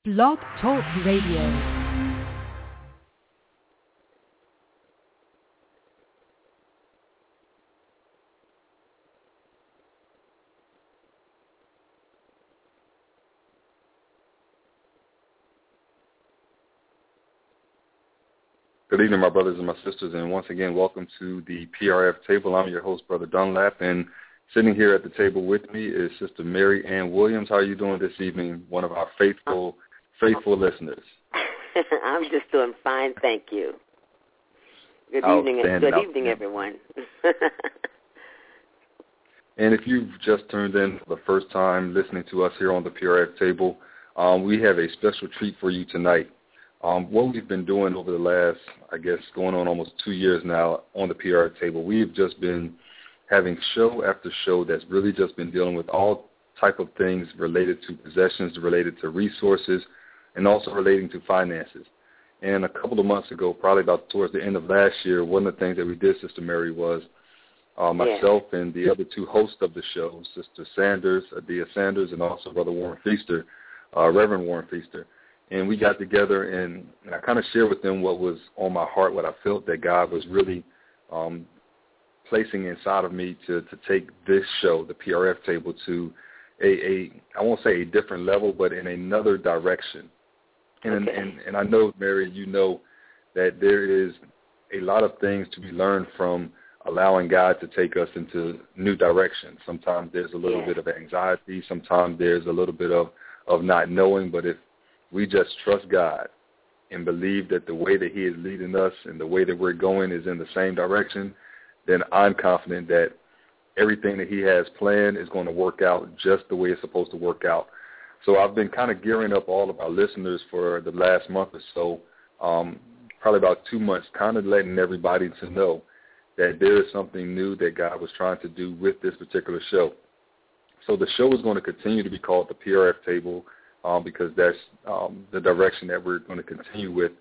Blog Talk Radio. Good evening, my brothers and my sisters, and once again, welcome to the PRF table. I'm your host, Brother Dunlap, and sitting here at the table with me is Sister Mary Ann Williams. How are you doing this evening, one of our faithful listeners? I'm just doing fine, thank you. Good evening, everyone. And if you've just turned in for the first time listening to us here on the PRF table, we have a special treat for you tonight. What we've been doing over the last, going on almost 2 years now on the PR table, we've just been having show after show that's really just been dealing with all type of things related to possessions, related to resources, and also relating to finances. And a couple of months ago, probably about towards the end of last year, one of the things that we did, Sister Mary, was myself and the other two hosts of the show, Sister Sanders, Adia Sanders, and also Brother Warren Feaster, Reverend Warren Feaster. And we got together and I kind of shared with them what was on my heart, what I felt that God was really placing inside of me to take this show, the PRF table, to I won't say a different level, but in another direction. And, okay. and I know, Mary, you know that there is a lot of things to be learned from allowing God to take us into new directions. Sometimes there's a little bit of anxiety. Sometimes there's a little bit of not knowing, but if we just trust God and believe that the way that he is leading us and the way that we're going is in the same direction, then I'm confident that everything that he has planned is going to work out just the way it's supposed to work out. So I've been kind of gearing up all of our listeners for the last month or so, probably about 2 months, kind of letting everybody to know that there is something new that God was trying to do with this particular show. So the show is going to continue to be called the PRF Table, because that's the direction that we're going to continue with.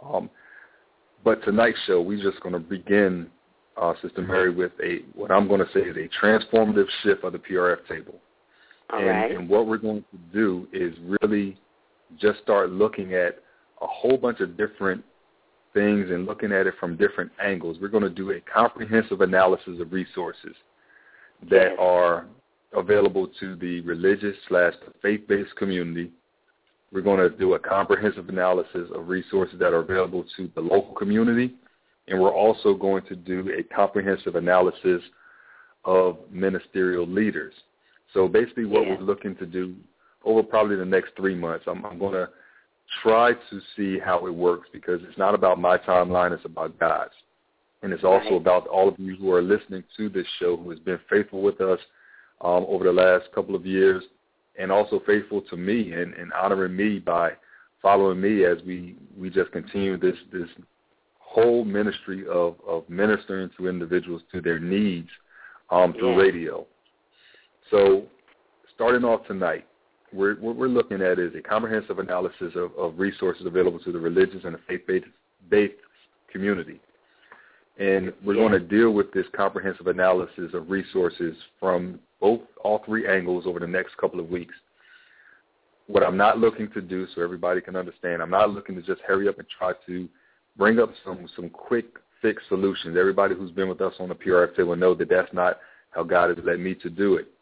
But tonight's show, we're just going to begin, Sister Mary, with what I'm going to say is a transformative shift of the PRF table. And what we're going to do is really just start looking at a whole bunch of different things and looking at it from different angles. We're going to do a comprehensive analysis of resources that are available to the religious/faith-based community. We're going to do a comprehensive analysis of resources that are available to the local community, and we're also going to do a comprehensive analysis of ministerial leaders. So basically what we're looking to do over probably the next 3 months, I'm going to try to see how it works, because it's not about my timeline, it's about God's. And it's also about all of you who are listening to this show, who has been faithful with us over the last couple of years, and also faithful to me and honoring me by following me as we just continue this whole ministry of ministering to individuals to their needs through radio. So starting off tonight, what we're looking at is a comprehensive analysis of resources available to the religious and the faith-based community. And we're going to deal with this comprehensive analysis of resources from all three angles over the next couple of weeks. What I'm not looking to do, so everybody can understand, I'm not looking to just hurry up and try to bring up some quick fix solutions. Everybody who's been with us on the PRF table will know that that's not how God has led me to do it.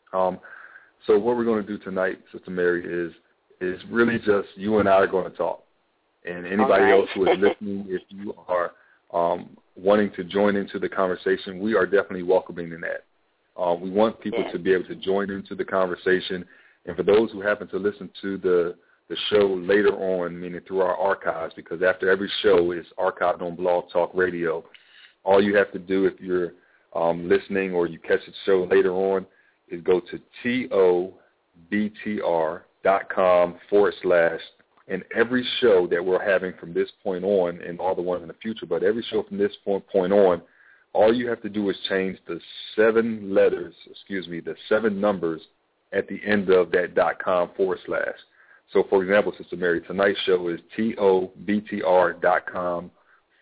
So what we're going to do tonight, Sister Mary, is really just you and I are going to talk. And anybody else who is listening, if you are wanting to join into the conversation, we are definitely welcoming in that. We want people to be able to join into the conversation. And for those who happen to listen to the show later on, meaning through our archives, because after every show is archived on Blog Talk Radio, all you have to do if you're listening or you catch the show later on is go to tobtr.com/ and every show that we're having from this point on, and all the ones in the future, but every show from this point on, all you have to do is change the 7 numbers at the end of that .com/. So, for example, Sister Mary, tonight's show is tobtr.com/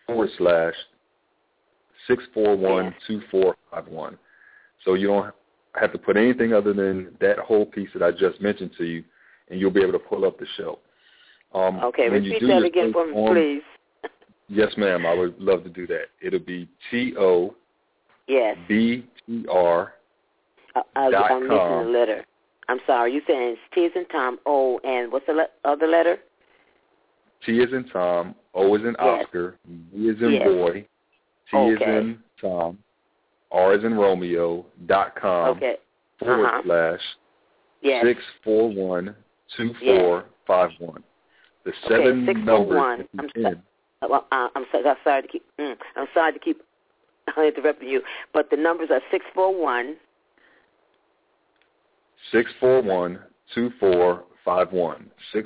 641-2451. So you don't have to put anything other than that whole piece that I just mentioned to you, and you'll be able to pull up the show. Okay, repeat that again for me, please. Yes, ma'am. I would love to do that. It'll be TOBTR. I'm missing the letter. I'm sorry. You saying it's T as in Tom, O, and what's the other letter? T as in Tom, O as in Oscar, B as in boy, T as in Tom, R as in Romeo, .com, / 641-2451. The 7 numbers. I'm sorry to keep interrupting you, but the numbers are 641. 641-2451.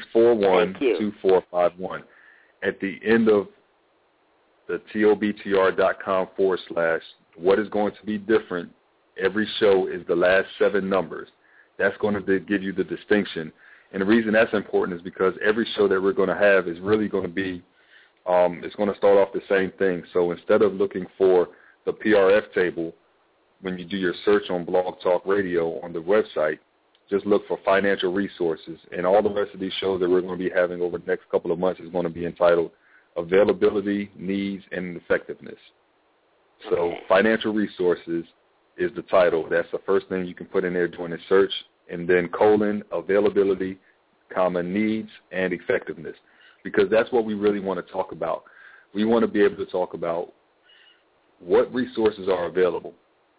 641-2451. At the end of the TOBTR.com / what is going to be different, every show is the last 7 numbers. That's going to give you the distinction. And the reason that's important is because every show that we're going to have is really going to be, it's going to start off the same thing. So instead of looking for the PRF table, when you do your search on Blog Talk Radio on the website, just look for financial resources. And all the rest of these shows that we're going to be having over the next couple of months is going to be entitled Availability, Needs, and Effectiveness. So financial resources is the title. That's the first thing you can put in there during the search. And then : availability, needs, and effectiveness. Because that's what we really want to talk about. We want to be able to talk about what resources are available.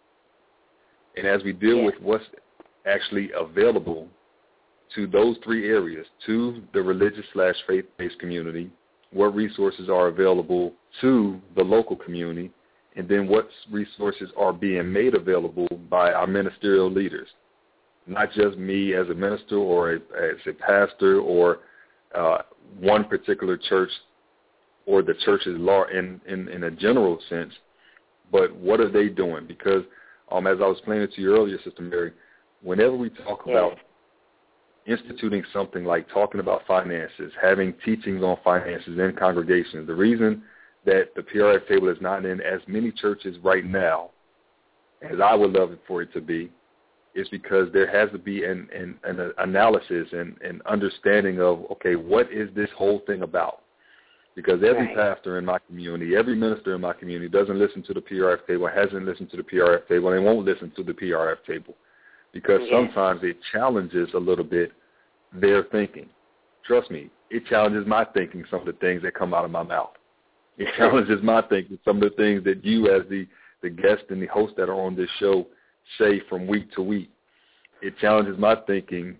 And as we deal with what's actually available to those 3 areas, to the religious / faith-based community, what resources are available to the local community, and then what resources are being made available by our ministerial leaders. Not just me as a minister or as a pastor or one particular church or the church's law in a general sense, but what are they doing? Because as I was explaining to you earlier, Sister Mary, whenever we talk about instituting something like talking about finances, having teachings on finances in congregations, the reason that the PRF table is not in as many churches right now as I would love it for it to be is because there has to be an analysis and an understanding of, okay, what is this whole thing about? Because every pastor in my community, every minister in my community doesn't listen to the PRF table, hasn't listened to the PRF table, and won't listen to the PRF table because sometimes it challenges a little bit their thinking. Trust me, it challenges my thinking, some of the things that come out of my mouth. It challenges my thinking, some of the things that you as the guest and the host that are on this show say from week to week. It challenges my thinking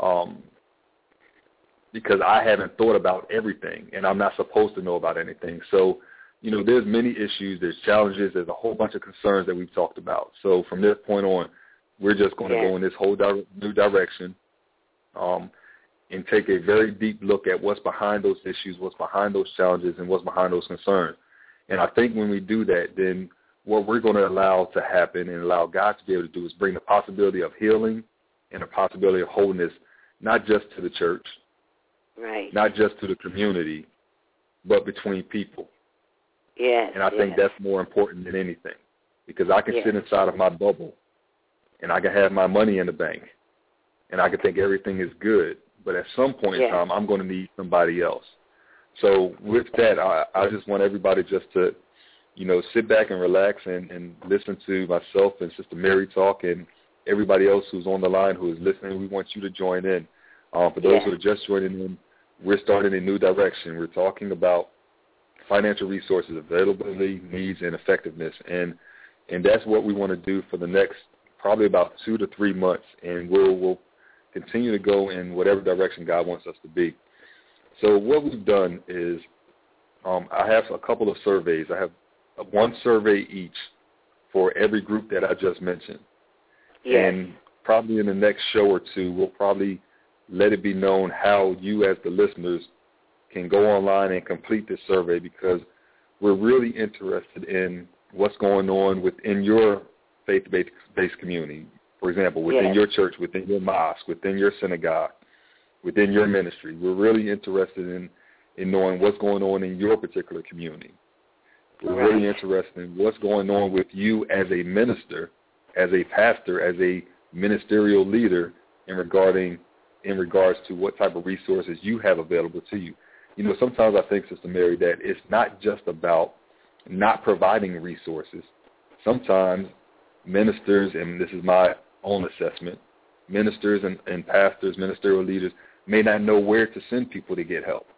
because I haven't thought about everything, and I'm not supposed to know about anything. So, there's many issues, there's challenges, there's a whole bunch of concerns that we've talked about. So from this point on, we're just going to go in this whole new direction and take a very deep look at what's behind those issues, what's behind those challenges, and what's behind those concerns. And I think when we do that, then what we're going to allow to happen and allow God to be able to do is bring the possibility of healing and the possibility of wholeness, not just to the church, not just to the community, but between people. And I think that's more important than anything because I can sit inside of my bubble and I can have my money in the bank and I can think everything is good, but at some point in time, I'm going to need somebody else. So with that, I just want everybody just to, sit back and relax and listen to myself and Sister Mary talk and everybody else who's on the line who is listening. We want you to join in. For those who are just joining in, we're starting a new direction. We're talking about financial resources, availability, needs, and effectiveness. And that's what we want to do for the next probably about 2 to 3 months. And we'll continue to go in whatever direction God wants us to be. So what we've done is I have a couple of surveys. I have one survey each for every group that I just mentioned. And probably in the next show or two, we'll probably let it be known how you as the listeners can go online and complete this survey because we're really interested in what's going on within your faith-based community. For example, within your church, within your mosque, within your synagogue, within your ministry. We're really interested in knowing what's going on in your particular community. We're really interested in what's going on with you as a minister, as a pastor, as a ministerial leader in regarding in regards to what type of resources you have available to you. You know, sometimes I think, Sister Mary, that it's not just about not providing resources. Sometimes ministers, and this is my own assessment, ministers and pastors, ministerial leaders may not know where to send people to get help.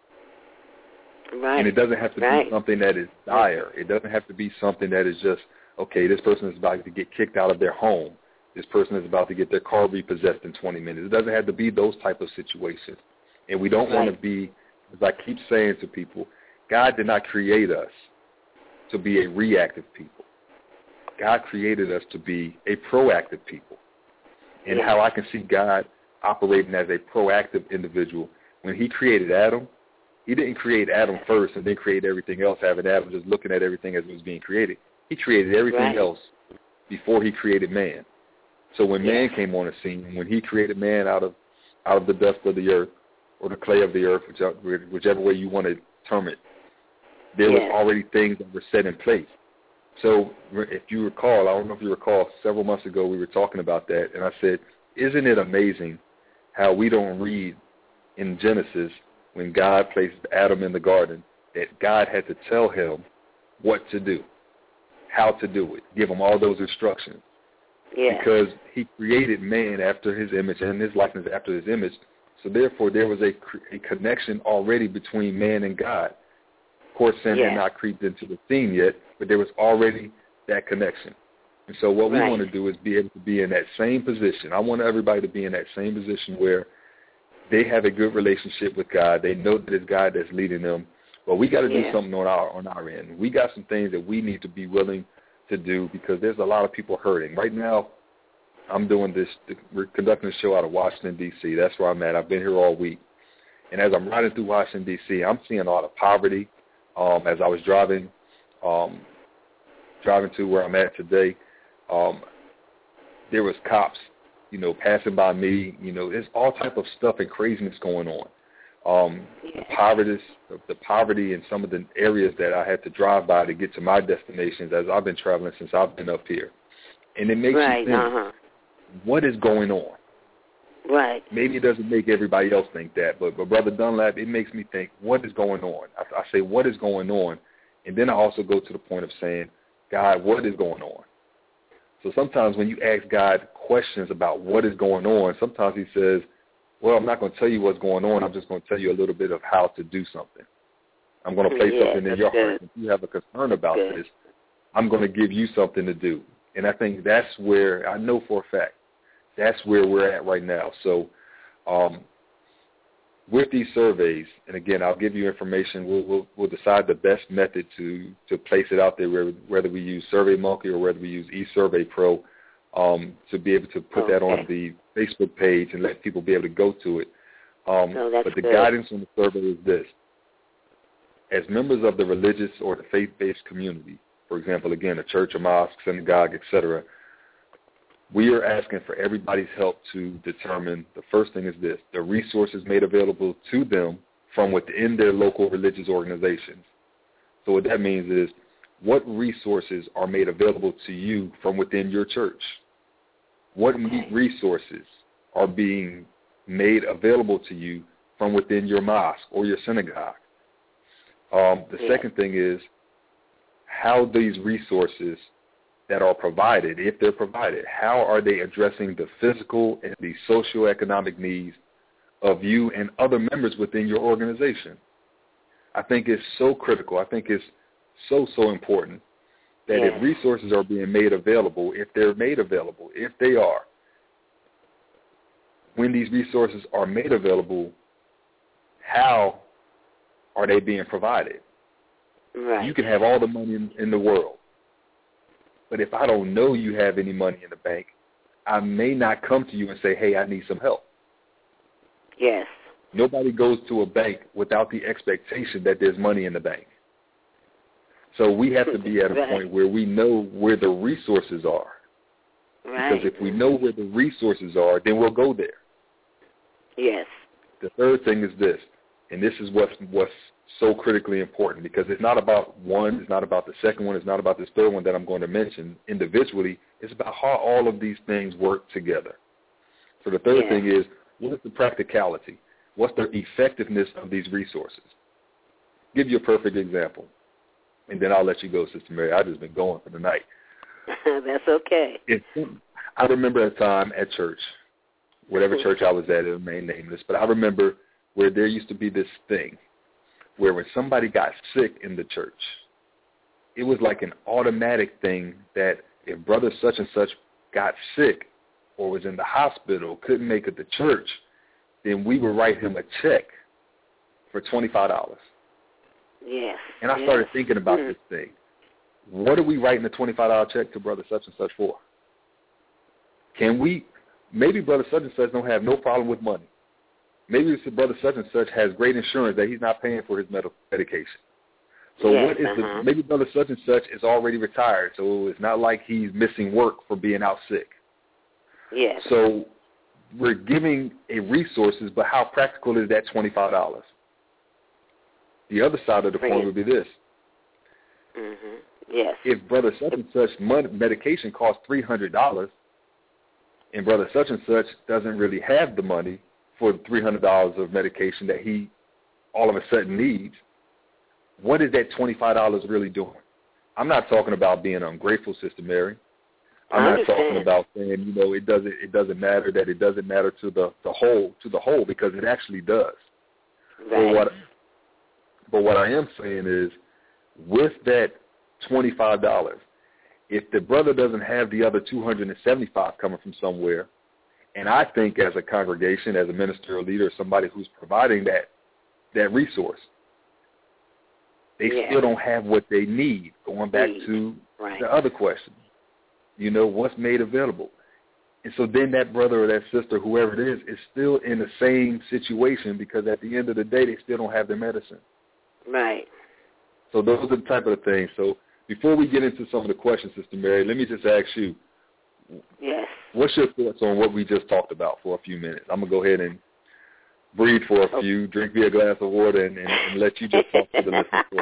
Right. And it doesn't have to be something that is dire. It doesn't have to be something that is just, okay, this person is about to get kicked out of their home. This person is about to get their car repossessed in 20 minutes. It doesn't have to be those type of situations. And we don't want to be, as I keep saying to people, God did not create us to be a reactive people. God created us to be a proactive people. And how I can see God operating as a proactive individual, when he created Adam, he didn't create Adam first and then create everything else, having Adam just looking at everything as it was being created. He created everything else before he created man. So when man came on the scene, when he created man out of the dust of the earth or the clay of the earth, whichever way you want to term it, there was already things that were set in place. So if you recall, I don't know if you recall, several months ago we were talking about that, and I said, isn't it amazing how we don't read in Genesis when God placed Adam in the garden that God had to tell him what to do, how to do it, give him all those instructions. Because he created man after his image and his likeness after his image. So therefore there was a connection already between man and God. Of course, sin had not creeped into the scene yet, but there was already that connection. And so what we want to do is be able to be in that same position. I want everybody to be in that same position where they have a good relationship with God. They know that it's God that's leading them. But we got to do something on our end. We got some things that we need to be willing to do because there's a lot of people hurting. Right now, I'm doing this, we're conducting a show out of Washington, D.C. That's where I'm at. I've been here all week. And as I'm riding through Washington, D.C., I'm seeing a lot of poverty. As I was driving to where I'm at today, there was cops, passing by me. There's all type of stuff and craziness going on. The poverty in some of the areas that I had to drive by to get to my destinations as I've been traveling since I've been up here. And it makes you think, what is going on? Right. Maybe it doesn't make everybody else think that, but Brother Dunlap, it makes me think, what is going on? I say, what is going on? And then I also go to the point of saying, God, what is going on? So sometimes when you ask God questions about what is going on, sometimes he says, well, I'm not going to tell you what's going on. I'm just going to tell you a little bit of how to do something. I'm going to place something in your heart. If you have a concern about this, I'm going to give you something to do. And I think that's where, I know for a fact, that's where we're at right now. So with these surveys, and again, I'll give you information. We'll decide the best method to place it out there, whether we use SurveyMonkey or whether we use eSurveyPro, to be able to put that on the Facebook page and let people be able to go to it. But the guidance on the survey is this. As members of the religious or the faith-based community, for example, again, a church, a mosque, synagogue, etc., we are asking for everybody's help to determine, the first thing is this, the resources made available to them from within their local religious organizations. So what that means is, what resources are made available to you from within your church? What resources are being made available to you from within your mosque or your synagogue? The second thing is, how these resources that are provided, if they're provided, how are they addressing the physical and the socioeconomic needs of you and other members within your organization? I think it's so critical. I think it's so important that if resources are being made available, if they're made available, if they are, when these resources are made available, how are they being provided? Right. You can have all the money in the world, but if I don't know you have any money in the bank, I may not come to you and say, hey, I need some help. Yes. Nobody goes to a bank without the expectation that there's money in the bank. So we have to be at a point where we know where the resources are. Right. Because if we know where the resources are, then we'll go there. Yes. The third thing is this, and this is what's so critically important, because it's not about one, it's not about the second one, it's not about this third one that I'm going to mention individually. It's about how all of these things work together. So the third thing is, What is the practicality? What's the effectiveness of these resources? Give you a perfect example, and then I'll let you go, Sister Mary. I've just been going for the night. That's okay. I remember a time at church, whatever church I was at, it remained nameless, but I remember where there used to be this thing where when somebody got sick in the church, it was like an automatic thing that if brother such and such got sick or was in the hospital, couldn't make it to church, then we would write him a check for $25. Yes. And I started thinking about this thing. What are we writing a $25 check to brother such and such for? Maybe brother such and such don't have no problem with money. Maybe it's brother such and such has great insurance that he's not paying for his medication. So maybe brother such and such is already retired, so it's not like he's missing work for being out sick. Yes. So we're giving a resources, but how practical is that $25? The other side of the coin would be this. Mm-hmm. Yes. If brother such and such medication costs $300, and brother such and such doesn't really have the money for the $300 of medication that he all of a sudden needs, what is that $25 really doing? I'm not talking about being ungrateful, Sister Mary. I'm not talking about saying, it doesn't matter, that it doesn't matter to the whole, because it actually does. Right. But what I am saying is, with that $25, if the brother doesn't have the other $275 coming from somewhere, and I think as a congregation, as a ministerial leader, somebody who's providing that resource, they still don't have what they need. Going back to the other question, what's made available. And so then that brother or that sister, whoever it is still in the same situation, because at the end of the day, they still don't have their medicine. Right. So those are the type of things. So before we get into some of the questions, Sister Mary, let me just ask you, what's your thoughts on what we just talked about for a few minutes? I'm going to go ahead and breathe for a few, drink me a glass of water, and let you just talk to the listeners for a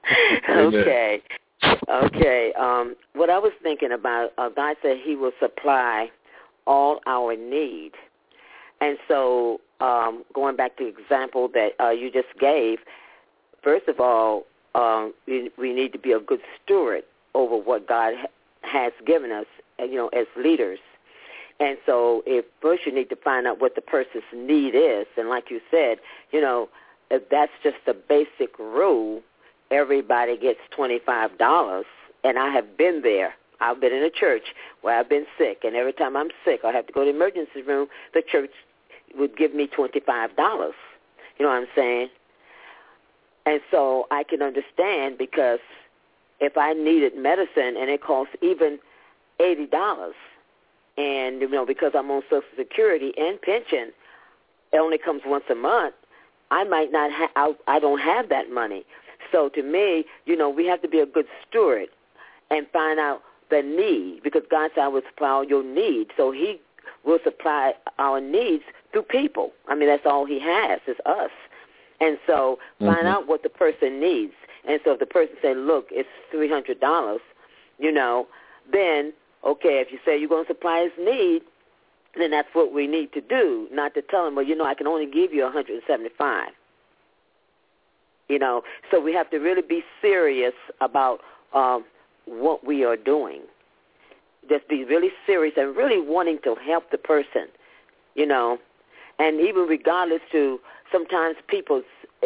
few. Okay. What I was thinking about, God said he will supply all our need. And so going back to the example that you just gave, first of all, we need to be a good steward over what God has given us, as leaders. And so first you need to find out what the person's need is. And like you said, if that's just a basic rule, everybody gets $25. And I have been there. I've been in a church where I've been sick, and every time I'm sick, I have to go to the emergency room. The church would give me $25. You know what I'm saying? And so I can understand, because if I needed medicine and it costs even $80, and, because I'm on Social Security and pension, it only comes once a month, I might not I don't have that money. So to me, we have to be a good steward and find out the need, because God said I will supply all your needs. So he will supply our needs through people. I mean, that's all he has is us. And so find out what the person needs. And so if the person say, look, it's $300, then, okay, if you say you're going to supply his need, then that's what we need to do, not to tell him, well, I can only give you $175. So we have to really be serious about what we are doing. Just be really serious and really wanting to help the person, And even regardless to, sometimes people,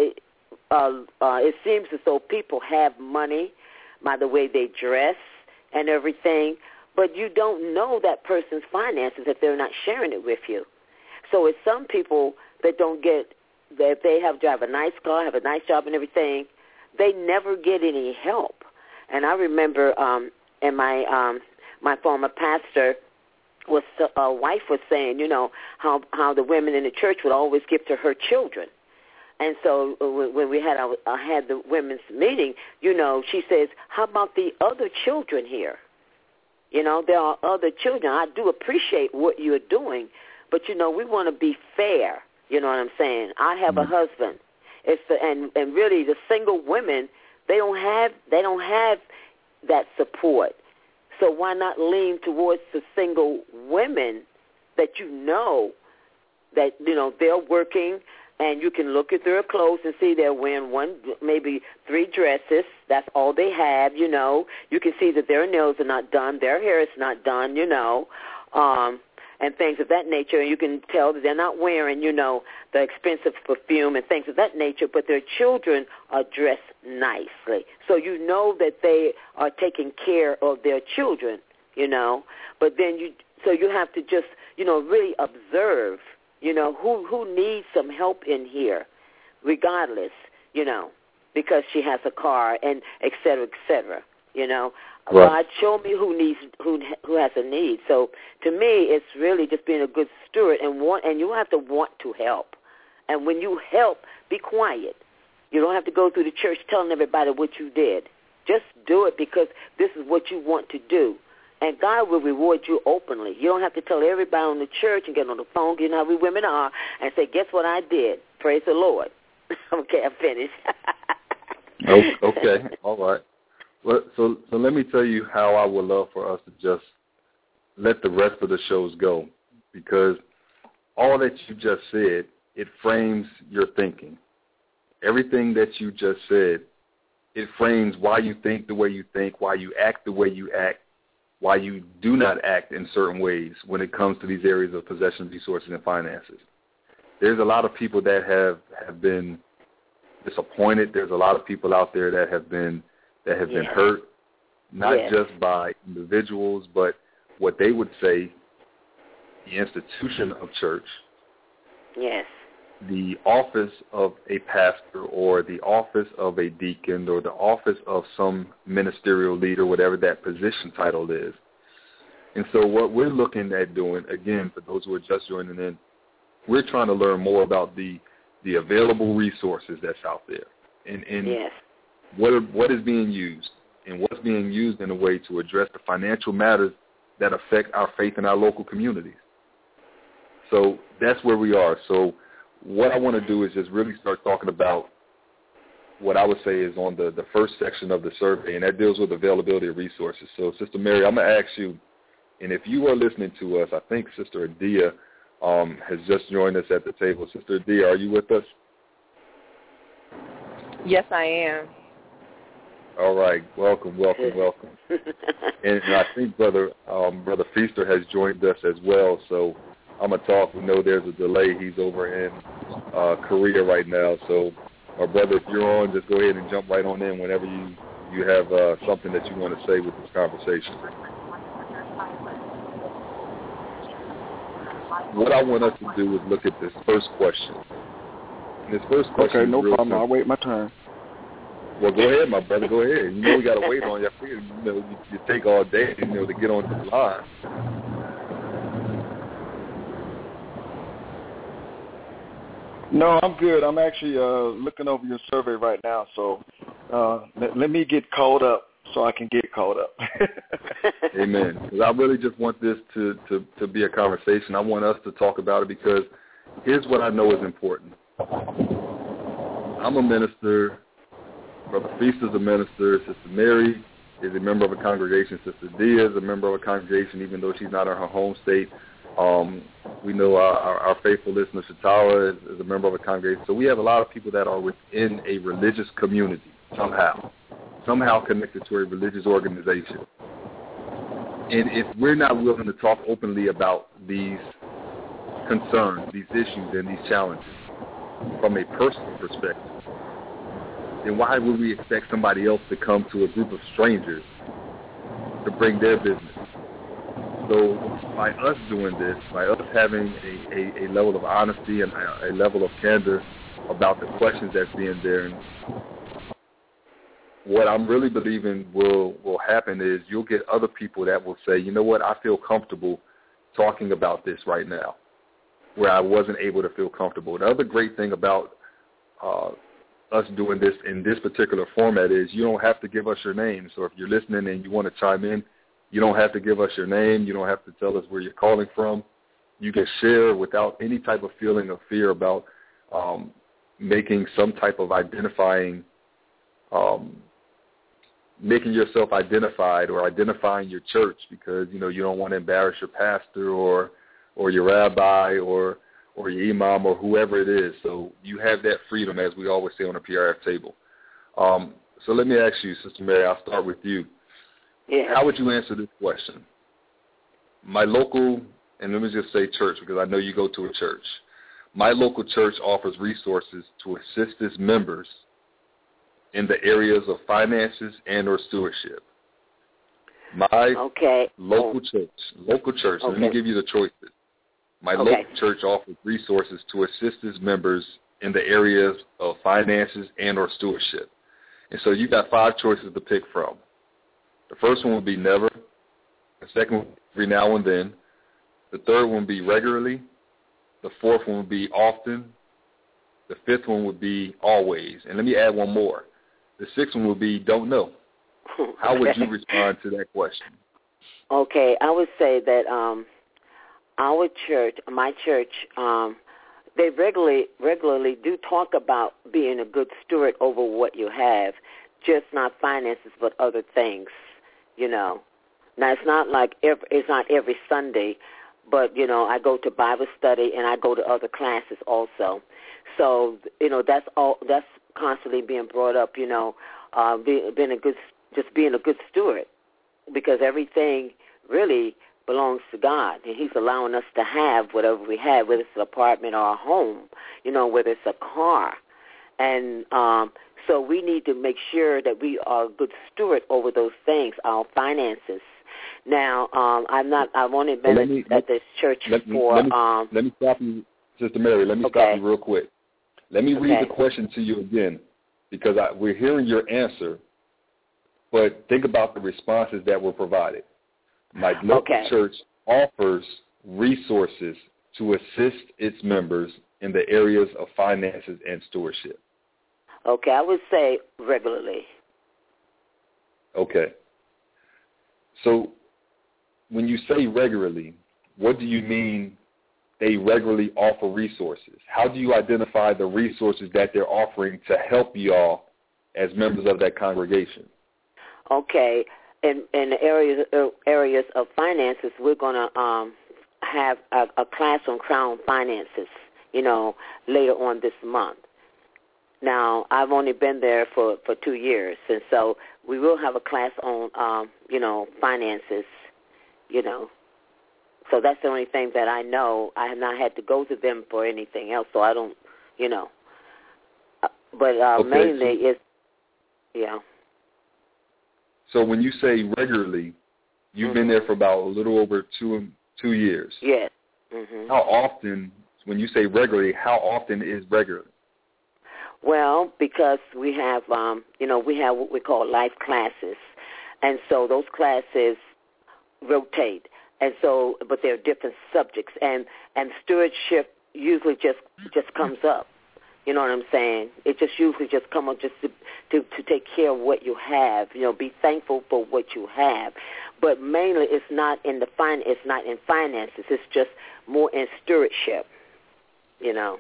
it seems as though people have money by the way they dress and everything, but you don't know that person's finances if they're not sharing it with you. So it's some people that don't get, that if they drive a nice car, have a nice job and everything, they never get any help. And I remember in my former pastor, wife was saying, how the women in the church would always give to her children. And so when we had the women's meeting, she says, how about the other children here? There are other children. I do appreciate what you're doing, but, we want to be fair. You know what I'm saying? I have a husband. And really the single women, they don't have that support. So why not lean towards the single women that that, they're working, and you can look at their clothes and see they're wearing maybe 3 dresses. That's all they have, You can see that their nails are not done, their hair is not done, and things of that nature. And you can tell that they're not wearing, the expensive perfume and things of that nature, but their children are dressed nicely. So you know that they are taking care of their children, But then you have to just, really observe, who needs some help in here, regardless, because she has a car and et cetera, Right. God, show me who has a need. So to me, it's really just being a good steward and you have to want to help. And when you help, be quiet. You don't have to go through the church telling everybody what you did. Just do it because this is what you want to do. And God will reward you openly. You don't have to tell everybody on the church and get on the phone, how we women are, and say, guess what I did? Praise the Lord. Okay, I'm finished. Okay, all right. Well, so let me tell you how I would love for us to just let the rest of the shows go, because all that you just said, it frames your thinking. Everything that you just said, it frames why you think the way you think, why you act the way you act, why you do not act in certain ways when it comes to these areas of possession, resources, and finances. There's a lot of people that have been disappointed. There's a lot of people out there that have been hurt, not just by individuals, but what they would say, the institution of church, the office of a pastor or the office of a deacon or the office of some ministerial leader, whatever that position title is. And so what we're looking at doing, again, for those who are just joining in, we're trying to learn more about the available resources that's out there and what is being used and what's being used in a way to address the financial matters that affect our faith in our local communities. So that's where we are. So what I want to do is just really start talking about what I would say is on the first section of the survey, and that deals with availability of resources. So, Sister Mary, I'm going to ask you, and if you are listening to us, I think Sister Adia has just joined us at the table. Sister Adia, are you with us? Yes, I am. All right. Welcome. And I think Brother Feaster has joined us as well, so I'm going to talk. We know there's a delay. He's over in Korea right now. So, brother, if you're on, just go ahead and jump right on in whenever you have something that you want to say with this conversation. What I want us to do is look at this first question. And this first question okay, no problem. Simple. I'll wait my turn. Well, go ahead, my brother. Go ahead. We got to wait on you. I figured, you take all day, to get on the line. No, I'm good. I'm actually looking over your survey right now, so let me get caught up so I can get caught up. Amen. Because I really just want this to be a conversation. I want us to talk about it because here's what I know is important. I'm a minister. Brother Feaster's a minister. Sister Mary is a member of a congregation. Sister Dia is a member of a congregation, even though she's not in her home state. We know our faithful listener, Shatara, is a member of a congregation. So we have a lot of people that are within a religious community somehow connected to a religious organization. And if we're not willing to talk openly about these concerns, these issues, and these challenges from a personal perspective, then why would we expect somebody else to come to a group of strangers to bring their business? So by us doing this, by us having a level of honesty and a level of candor about the questions that's being there, and what I'm really believing will happen is you'll get other people that will say, you know what, I feel comfortable talking about this right now, where I wasn't able to feel comfortable. The other great thing about us doing this in this particular format is you don't have to give us your name. So if you're listening and you want to chime in, you don't have to give us your name. You don't have to tell us where you're calling from. You can share without any type of feeling of fear about making some type of identifying, making yourself identified or identifying your church because, you don't want to embarrass your pastor or your rabbi or or your imam or whoever it is. So you have that freedom, as we always say on the PRF table. So let me ask you, Sister Mary, I'll start with you. Yeah. How would you answer this question? My local, and let me just say church because I know you go to a church. My local church offers resources to assist its members in the areas of finances and or stewardship. My local church, let me give you the choices. My local church offers resources to assist its members in the areas of finances and or stewardship. And so you got 5 choices to pick from. The first one would be never. The second one would be every now and then. The third one would be regularly. The fourth one would be often. The fifth one would be always. And let me add one more. The sixth one would be don't know. How would you respond to that question? Okay, I would say that our church, my church, they regularly do talk about being a good steward over what you have, just not finances but other things, you know. Now, it's not like it's not every Sunday, but, you know, I go to Bible study and I go to other classes also. So, you know, that's constantly being brought up, you know, being a good steward, because everything really belongs to God, and he's allowing us to have whatever we have, whether it's an apartment or a home, you know, whether it's a car. And so we need to make sure that we are a good steward over those things, our finances. Now, I've only been at this church let me stop you, Sister Mary. Let me stop you real quick. Let me read the question to you again, because we're hearing your answer, but think about the responses that were provided. My local church offers resources to assist its members in the areas of finances and stewardship. Okay, I would say regularly. Okay. So when you say regularly, what do you mean they regularly offer resources? How do you identify the resources that they're offering to help y'all as members of that congregation? Okay. In the areas of finances, we're going to have a class on Crown Finances, you know, later on this month. Now, I've only been there for 2 years, and so we will have a class on, you know, finances, you know. So that's the only thing that I know. I have not had to go to them for anything else, so I don't, you know. But mainly it's, yeah. So when you say regularly, you've been there for about a little over 2 years. Yes. Mm-hmm. How often, when you say regularly, how often is regularly? Well, because we have, you know, we have what we call life classes, and so those classes rotate, and so, but they're different subjects, and stewardship usually just comes up. You know what I'm saying? It just usually just come up just to take care of what you have. You know, be thankful for what you have. But mainly, it's not in it's not in finances. It's just more in stewardship. You know.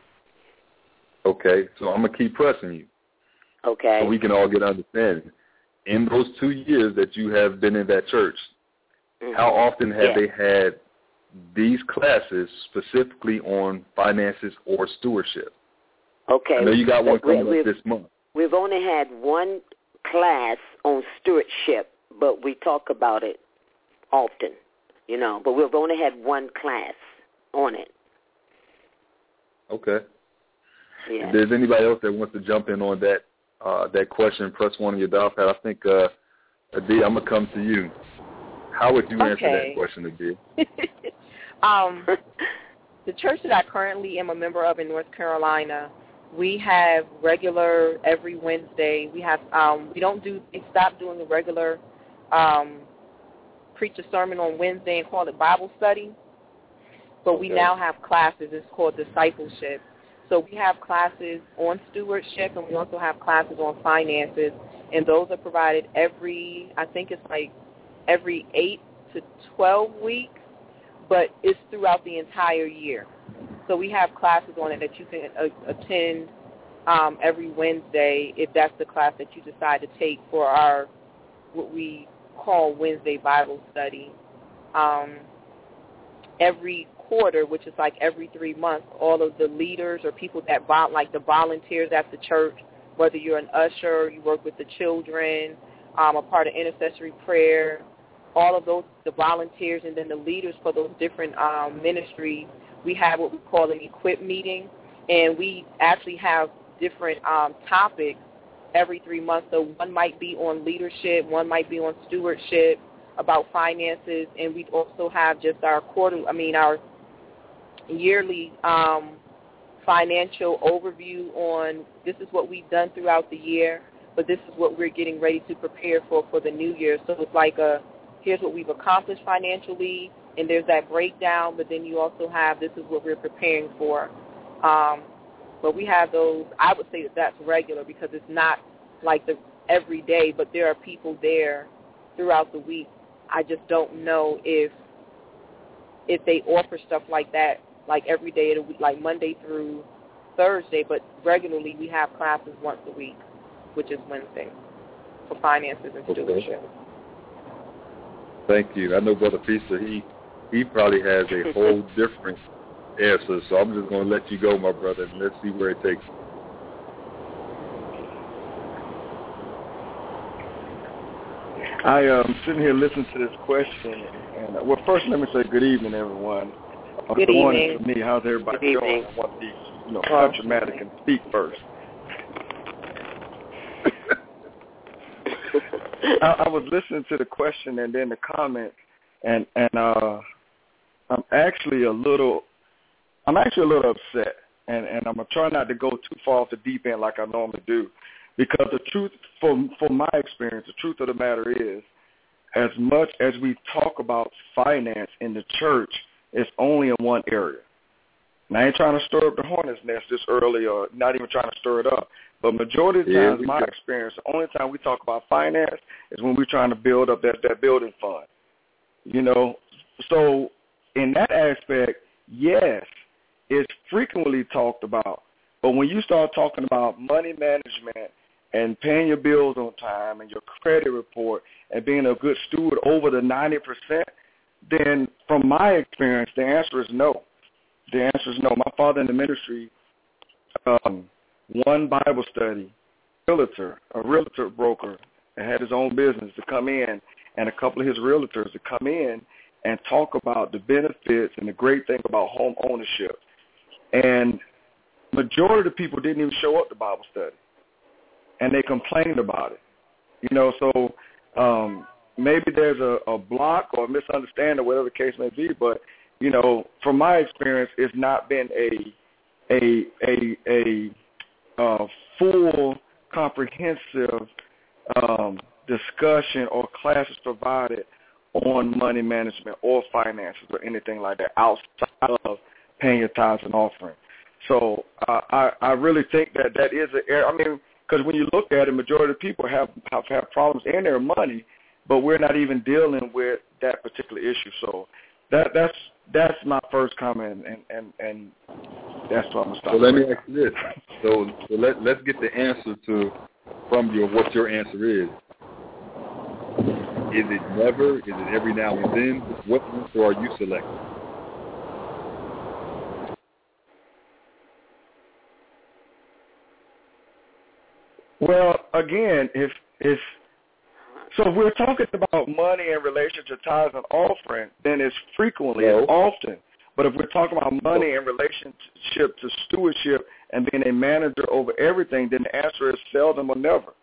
Okay, so I'm gonna keep pressing you. Okay. So we can all get understanding. In those 2 years that you have been in that church, how often have they had these classes specifically on finances or stewardship? Okay. I know you got one coming up this month. We've only had one class on stewardship, but we talk about it often, you know. But we've only had one class on it. Okay. Yeah. If there's anybody else that wants to jump in on that question, press 1 on your dial pad. I think, Adi, I'm going to come to you. How would you answer that question, Adi? The church that I currently am a member of in North Carolina, we have regular every Wednesday. We have we stopped doing the regular preach a sermon on Wednesday and call it Bible study. But we now have classes. It's called discipleship. So we have classes on stewardship, and we also have classes on finances, and those are provided every 8 to 12 weeks, but it's throughout the entire year. So we have classes on it that you can attend every Wednesday if that's the class that you decide to take for our what we call Wednesday Bible study. Every quarter, which is like every 3 months, all of the leaders or people that like the volunteers at the church, whether you're an usher, you work with the children, a part of intercessory prayer, all of those, the volunteers and then the leaders for those different ministries, we have what we call an equip meeting, and we actually have different topics every 3 months. So one might be on leadership, one might be on stewardship, about finances, and we also have just our yearly financial overview on this is what we've done throughout the year, but this is what we're getting ready to prepare for the new year. So it's like here's what we've accomplished financially, and there's that breakdown, but then you also have this is what we're preparing for. But we have those, I would say that's regular because it's not like the every day, but there are people there throughout the week. I just don't know if they offer stuff like that, like every day of the week, like Monday through Thursday, but regularly we have classes once a week, which is Wednesday, for finances and stewardship. Thank you. I know Brother Feaster, he probably has a whole different answer, so I'm just going to let you go, my brother, and let's see where it takes you. I am sitting here listening to this question, and well, first let me say good evening, everyone. Good evening. For me, how's everybody doing? I want to be, dramatic and speak first. I was listening to the question and then the comment, and I'm actually a little upset, and I'm gonna try not to go too far off the deep end like I normally do. Because the truth, from my experience, the truth of the matter is, as much as we talk about finance in the church, it's only in one area. And I ain't trying to stir up the hornet's nest this early or not even trying to stir it up. But majority of the times, my experience, the only time we talk about finance is when we're trying to build up that building fund. So in that aspect, yes, it's frequently talked about. But when you start talking about money management and paying your bills on time and your credit report and being a good steward over the 90%, then from my experience, the answer is no. The answer is no. My father in the ministry, one Bible study, a realtor broker, and had his own business to come in, and a couple of his realtors to come in and talk about the benefits and the great thing about home ownership. And majority of the people didn't even show up to Bible study, and they complained about it. So maybe there's a block or a misunderstanding or whatever the case may be, but, from my experience, it's not been a full, comprehensive discussion or classes provided on money management or finances or anything like that outside of paying your tithes and offering. So I really think that is an area. I mean, because when you look at it, majority of people have problems in their money, but we're not even dealing with that particular issue. So that's my first comment, and that's what I'm going to start. So let me ask you this. So let's get the answer from what your answer is. Is it never? Is it every now and then? What answer are you selecting? Well, again, if we're talking about money in relation to tithes and offering, then it's frequently and often. But if we're talking about money in relationship to stewardship and being a manager over everything, then the answer is seldom or never.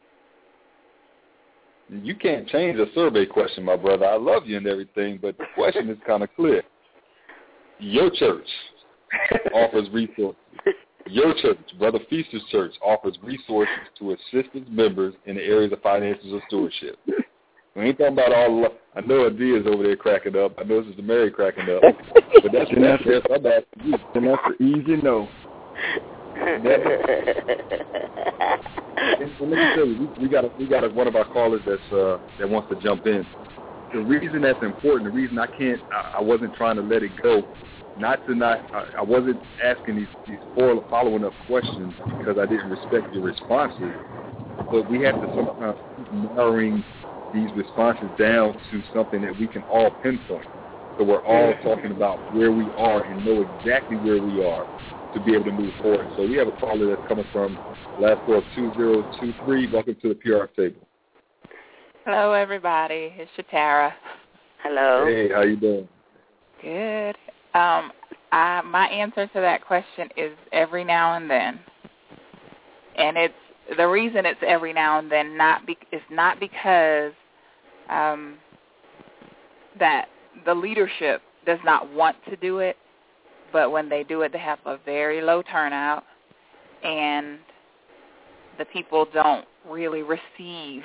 You can't change a survey question, my brother. I love you and everything, but the question is kind of clear. Your church offers resources. Your church, Brother Feaster's church, offers resources to assist its members in the areas of finances or stewardship. We ain't talking about all. I know Adia's over there cracking up. I know Sister Mary cracking up. But that's an easy no. Let me tell you, we got one of our callers that wants to jump in. The reason that's important, the reason I wasn't trying to let it go. I wasn't asking these following up questions because I didn't respect your responses, but we have to sometimes keep narrowing these responses down to something that we can all pinpoint. So we're all talking about where we are and know exactly where we are to be able to move forward. So we have a caller that's coming from last four of 2023. Welcome to the PR table. Hello, everybody. It's Shatara. Hello. Hey, how you doing? Good. My answer to that question is every now and then. And it's the reason it's every now and then it's not because that the leadership does not want to do it, but when they do it, they have a very low turnout, and the people don't really receive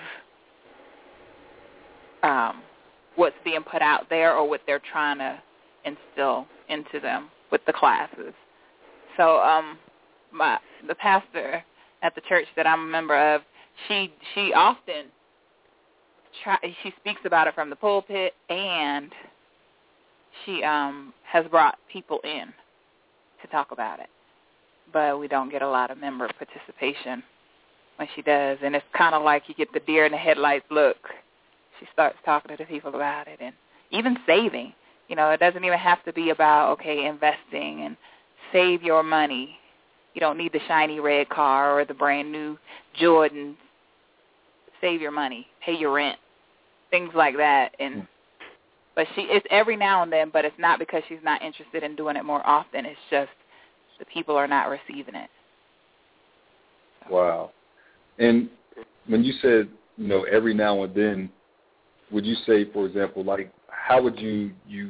what's being put out there or what they're trying to instill into them with the classes. So the pastor at the church that I'm a member of, she often she speaks about it from the pulpit, and she has brought people in to talk about it. But we don't get a lot of member participation when she does. And it's kind of like you get the deer in the headlights look. She starts talking to the people about it, and even saving. You know, it doesn't even have to be about, okay, investing and save your money. You don't need the shiny red car or the brand new Jordan. Save your money, pay your rent, things like that. But it's every now and then, but it's not because she's not interested in doing it more often. It's just the people are not receiving it. Wow. And when you said, every now and then, would you say, for example, like, how would you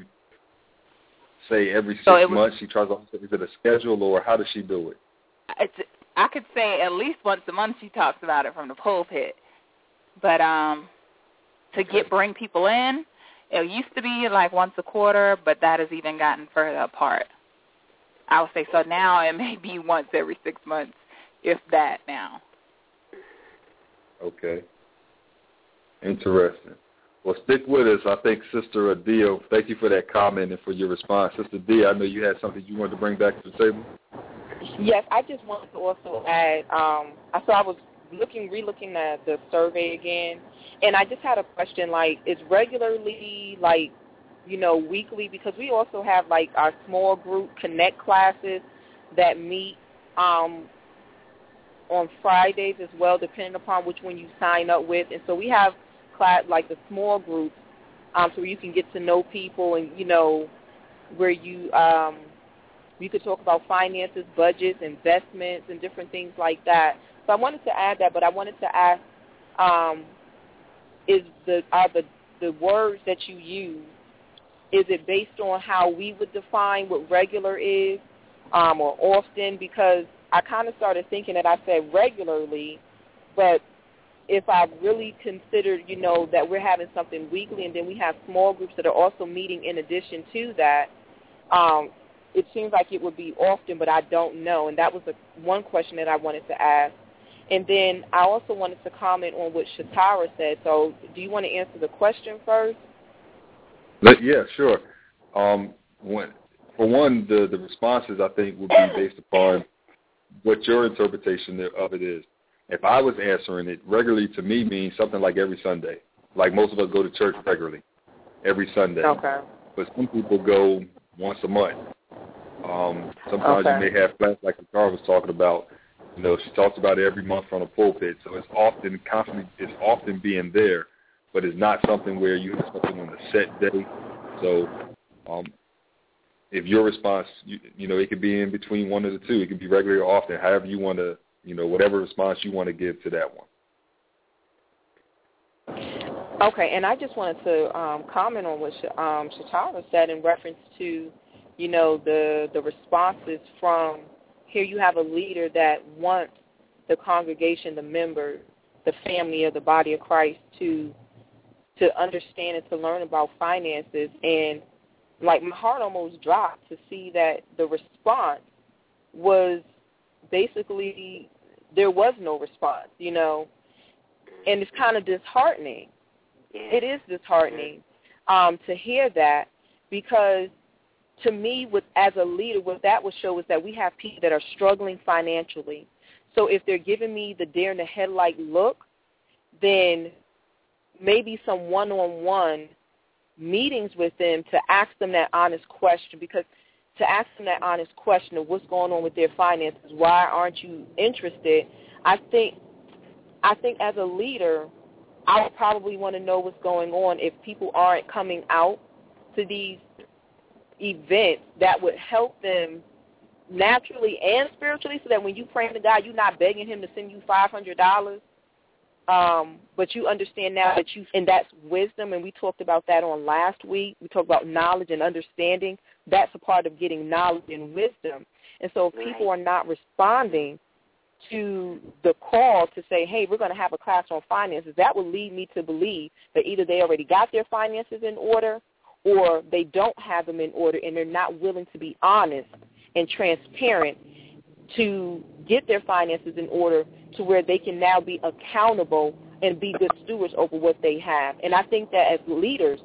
say every 6 months she tries to, is it a schedule, or how does she do it? I could say at least once a month she talks about it from the pulpit. But bring people in, it used to be like once a quarter, but that has even gotten further apart. I would say so now it may be once every 6 months, if that now. Okay. Interesting. Well, stick with us. I think Sister Adia, thank you for that comment and for your response. Sister Adia, I know you had something you wanted to bring back to the table. Yes, I just wanted to also add, so I was re-looking at the survey again, and I just had a question, like, is regularly, like, weekly, because we also have, like, our small group connect classes that meet on Fridays as well, depending upon which one you sign up with. And so we have class, like the small groups, so you can get to know people and, where you could talk about finances, budgets, investments, and different things like that. So I wanted to add that, but I wanted to ask, are the words that you use, is it based on how we would define what regular is, or often? Because I kind of started thinking that I said regularly, but if I really considered, that we're having something weekly, and then we have small groups that are also meeting in addition to that, it seems like it would be often, but I don't know. And that was one question that I wanted to ask. And then I also wanted to comment on what Shatara said. So do you want to answer the question first? Yeah, sure. For one, the responses, I think, would be based upon what your interpretation of it is. If I was answering it, regularly to me means something like every Sunday. Like most of us go to church regularly, every Sunday. Okay. But some people go once a month. Sometimes you may have class like Shatara was talking about. She talks about it every month from the pulpit. So it's often being there, but it's not something where you have something on a set day. So if your response, it could be in between one of the two. It could be regular or often, however you want to, whatever response you want to give to that one. Okay, and I just wanted to comment on what Shatara said in reference to, the responses from, here you have a leader that wants the congregation, the members, the family of the body of Christ to understand and to learn about finances. And, like, my heart almost dropped to see that the response was basically there was no response, and it's kind of disheartening. It is disheartening to hear that, because to me, as a leader, what that would show is that we have people that are struggling financially. So if they're giving me the deer in the headlight look, then maybe some one-on-one meetings with them to ask them that honest question, because to ask them that honest question of what's going on with their finances, why aren't you interested, I think as a leader, I would probably want to know what's going on if people aren't coming out to these events that would help them naturally and spiritually, so that when you pray to God, you're not begging him to send you $500, but you understand now that and that's wisdom, and we talked about that on last week. We talked about knowledge and understanding. That's a part of getting knowledge and wisdom. And so if people are not responding to the call to say, hey, we're going to have a class on finances, that would lead me to believe that either they already got their finances in order or they don't have them in order, and they're not willing to be honest and transparent to get their finances in order to where they can now be accountable and be good stewards over what they have. And I think that as leaders,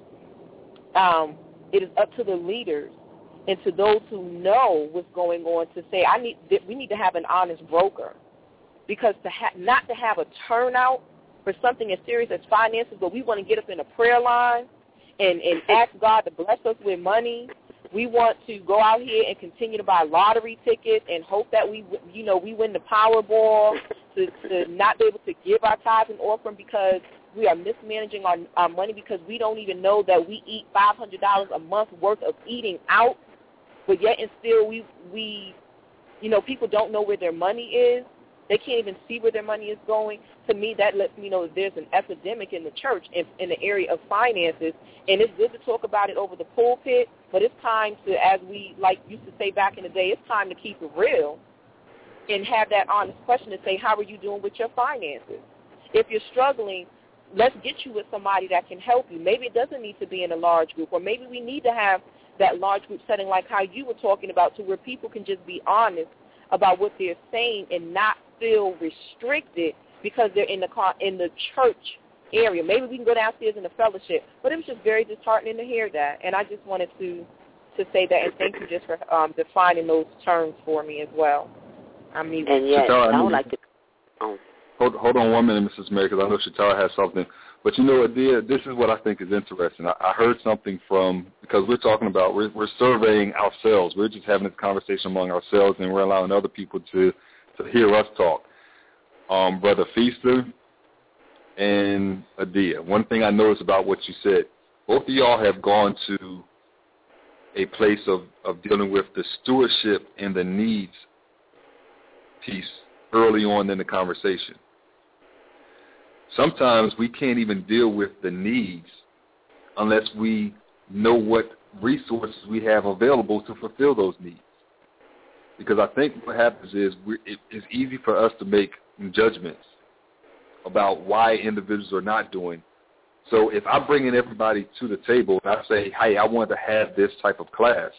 it is up to the leaders and to those who know what's going on to say, we need to have an honest broker. Because not to have a turnout for something as serious as finances, but we want to get up in a prayer line and ask God to bless us with money. We want to go out here and continue to buy lottery tickets and hope that we win the Powerball, to not be able to give our tithes and offering because we are mismanaging our money, because we don't even know that we eat $500 a month worth of eating out, but yet and still we people don't know where their money is. They can't even see where their money is going. To me, that lets me know that there's an epidemic in the church in the area of finances, and it's good to talk about it over the pulpit, but it's time to, as we used to say back in the day, it's time to keep it real and have that honest question to say, how are you doing with your finances? If you're struggling, let's get you with somebody that can help you. Maybe it doesn't need to be in a large group, or maybe we need to have that large group setting like how you were talking about, to where people can just be honest about what they're saying and not feel restricted because they're in the church area. Maybe we can go downstairs in the fellowship, but it was just very disheartening to hear that. And I just wanted to say that, and thank you just for defining those terms for me as well. And yes, I would like to. Hold on 1 minute, Mrs. Mary, because I know Shatara has something. But Adia, this is what I think is interesting. I heard something because we're talking about, we're surveying ourselves. We're just having this conversation among ourselves, and we're allowing other people to hear us talk. Brother Feaster and Adia, one thing I noticed about what you said, both of y'all have gone to a place of dealing with the stewardship and the needs piece early on in the conversation. Sometimes we can't even deal with the needs unless we know what resources we have available to fulfill those needs. Because I think what happens is it's easy for us to make judgments about why individuals are not doing. So if I'm bringing everybody to the table and I say, hey, I want to have this type of class,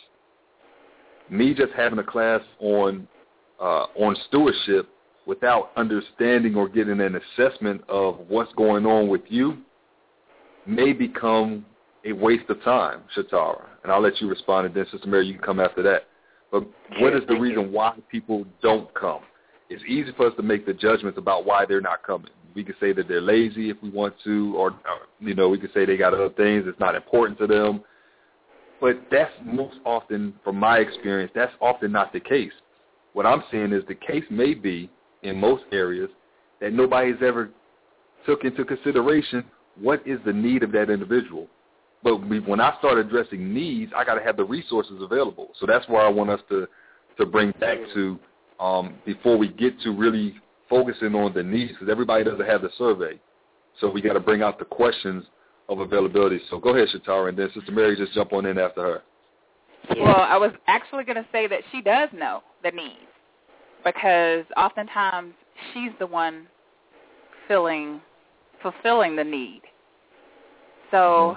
me just having a class on stewardship without understanding or getting an assessment of what's going on with you may become a waste of time, Shatara. And I'll let you respond, and then Sister Mary, you can come after that. But what is the reason why people don't come? It's easy for us to make the judgments about why they're not coming. We could say that they're lazy if we want to, or we could say they got other things, it's not important to them. But that's most often, from my experience, that's often not the case. What I'm saying is the case may be, in most areas, that nobody's ever took into consideration what is the need of that individual. But when I start addressing needs, I got to have the resources available. So that's where I want us to bring back to before we get to really focusing on the needs, because everybody doesn't have the survey. So we got to bring out the questions of availability. So go ahead, Shatara, and then Sister Mary, just jump on in after her. Well, I was actually going to say that she does know the needs, because oftentimes she's the one fulfilling the need. So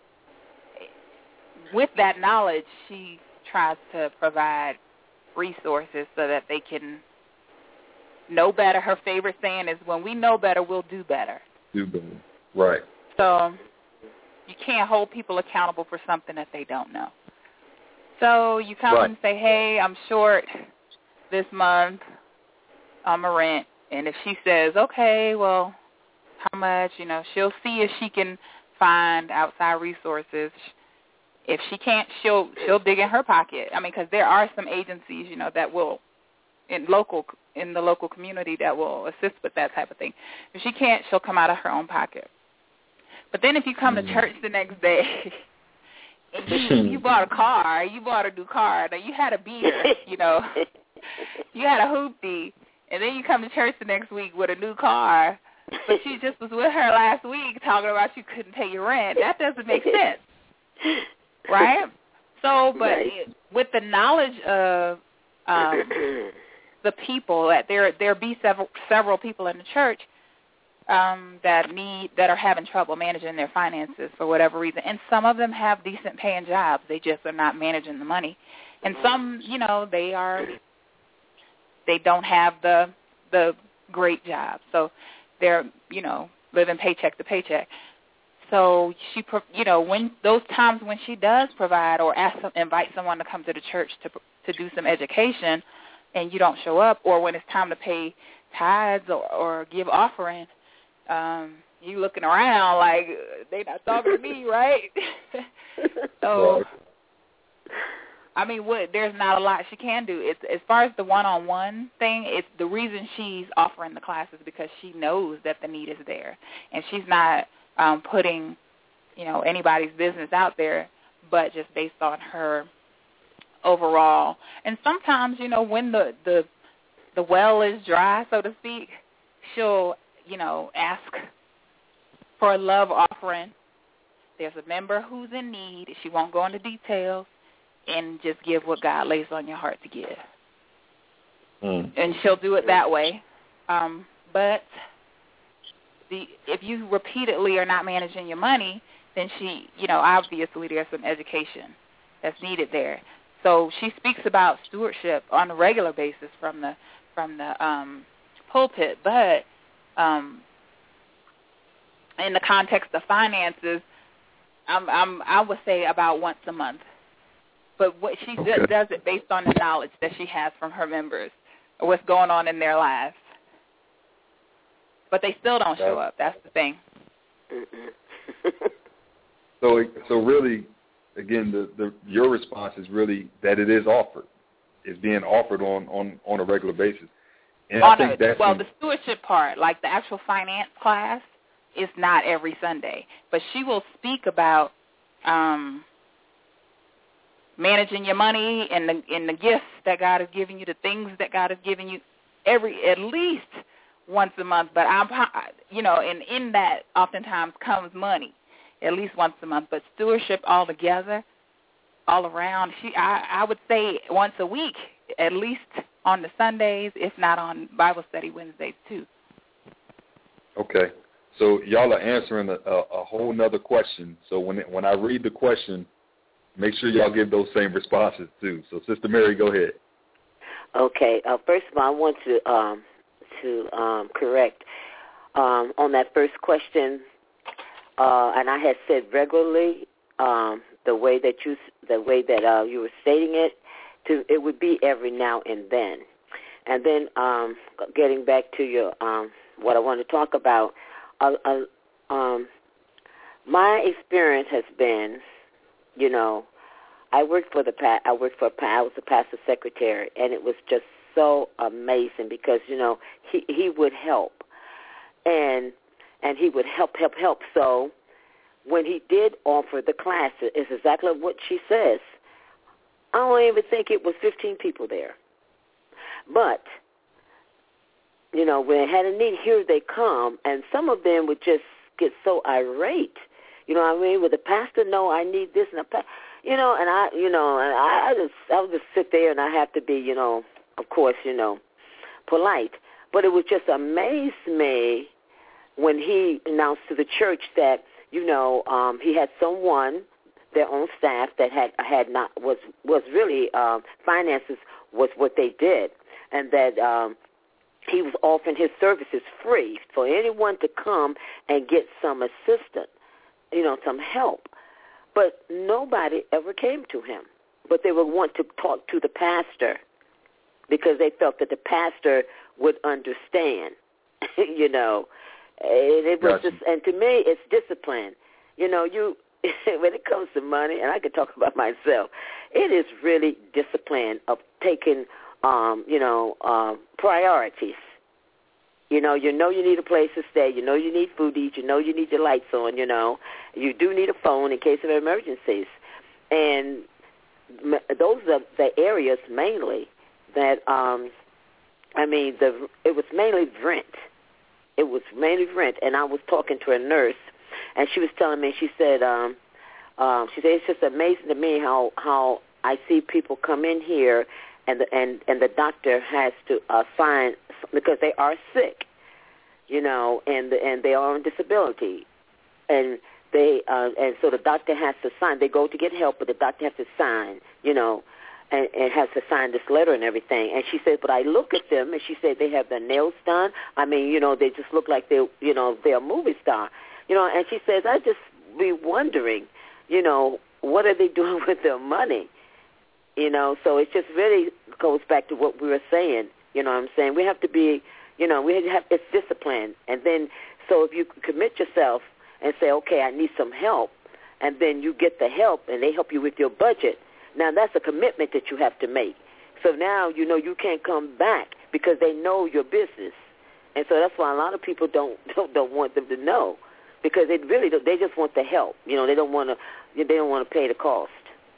with that knowledge, she tries to provide resources so that they can know better. Her favorite saying is, when we know better, we'll do better. Do better. Right. So you can't hold people accountable for something that they don't know. So you come and say, hey, I'm short this month on my rent. And if she says, okay, well, how much, she'll see if she can find outside resources. If she can't, she'll dig in her pocket. I mean, because there are some agencies, that will in the local community that will assist with that type of thing. If she can't, she'll come out of her own pocket. But then if you come to church the next day and you bought a car, you bought a new car, now you had a beater, you had a hoopty, and then you come to church the next week with a new car, but she just was with her last week talking about you couldn't pay your rent. That doesn't make sense, right? So, but with the knowledge of the people, that there be several people in the church that are having trouble managing their finances for whatever reason, and some of them have decent paying jobs. They just are not managing the money, and some, they don't have the great job, so they're living paycheck to paycheck. So she, when those times when she does provide or invite someone to come to the church to do some education, and you don't show up, or when it's time to pay tithes or give offering, you looking around like they not talking to me, right? So, I mean, there's not a lot she can do. It's as far as the one-on-one thing. It's the reason she's offering the classes because she knows that the need is there, and she's not putting, anybody's business out there, but just based on her overall. And sometimes, when the well is dry, so to speak, she'll, ask for a love offering. There's a member who's in need. She won't go into details, and just give what God lays on your heart to give. And she'll do it that way. But if you repeatedly are not managing your money, then she, obviously there's some education that's needed there. So she speaks about stewardship on a regular basis from the pulpit, but in the context of finances, I would say about once a month. But what she does it based on the knowledge that she has from her members, or what's going on in their lives. But they still don't show up. That's the thing. So really, again, your response is really that it is offered. It's being offered on a regular basis. And I think that's the stewardship part, like the actual finance class, is not every Sunday. But she will speak about managing your money and the gifts that God has given you, the things that God has given you, at least once a month. But and in that oftentimes comes money, at least once a month. But stewardship altogether, all around, I would say once a week, at least on the Sundays, if not on Bible study Wednesdays too. Okay. So y'all are answering a whole nother question. So when I read the question, make sure y'all give those same responses too. So Sister Mary, go ahead. Okay. First of all, I want to correct on that first question, and I had said regularly the way that you were stating it. It would be every now and then. And then getting back to your what I want to talk about, my experience has been, I was a pastor secretary, and it was just so amazing because he would help, and he would help. So when he did offer the classes, it's exactly what she says. I don't even think it was 15 people there. But, when they had a need, here they come, and some of them would just get so irate. You know what I mean? With the pastor, no, I need this, and I would just sit there, and I have to be, of course, polite. But it would just amaze me when he announced to the church that, he had someone, their own staff, that was really finances was what they did, and that he was offering his services free for anyone to come and get some assistance, some help. But nobody ever came to him. But they would want to talk to the pastor because they felt that the pastor would understand, And it was just, and to me, it's discipline. You know, when it comes to money, and I can talk about myself, it is really discipline of taking, priorities. You need a place to stay. You need food to eat. You need your lights on. You do need a phone in case of emergencies. And those are the areas mainly that, it was mainly rent. It was mainly rent. And I was talking to a nurse, and she was telling me, she said, it's just amazing to me how I see people come in here and the doctor has to sign because they are sick, and they are on disability, and so the doctor has to sign. They go to get help, but the doctor has to sign, and has to sign this letter and everything. And she said, but I look at them, and she said they have their nails done. They just look like they're a movie star, And she says, I just be wondering, what are they doing with their money? So it just really goes back to what we were saying. You know what I'm saying? We have to be, it's discipline. And then, so if you commit yourself and say, okay, I need some help, and then you get the help and they help you with your budget, now that's a commitment that you have to make. So now, you can't come back because they know your business. And so that's why a lot of people don't want them to know, because they just want the help. They don't want to pay the cost.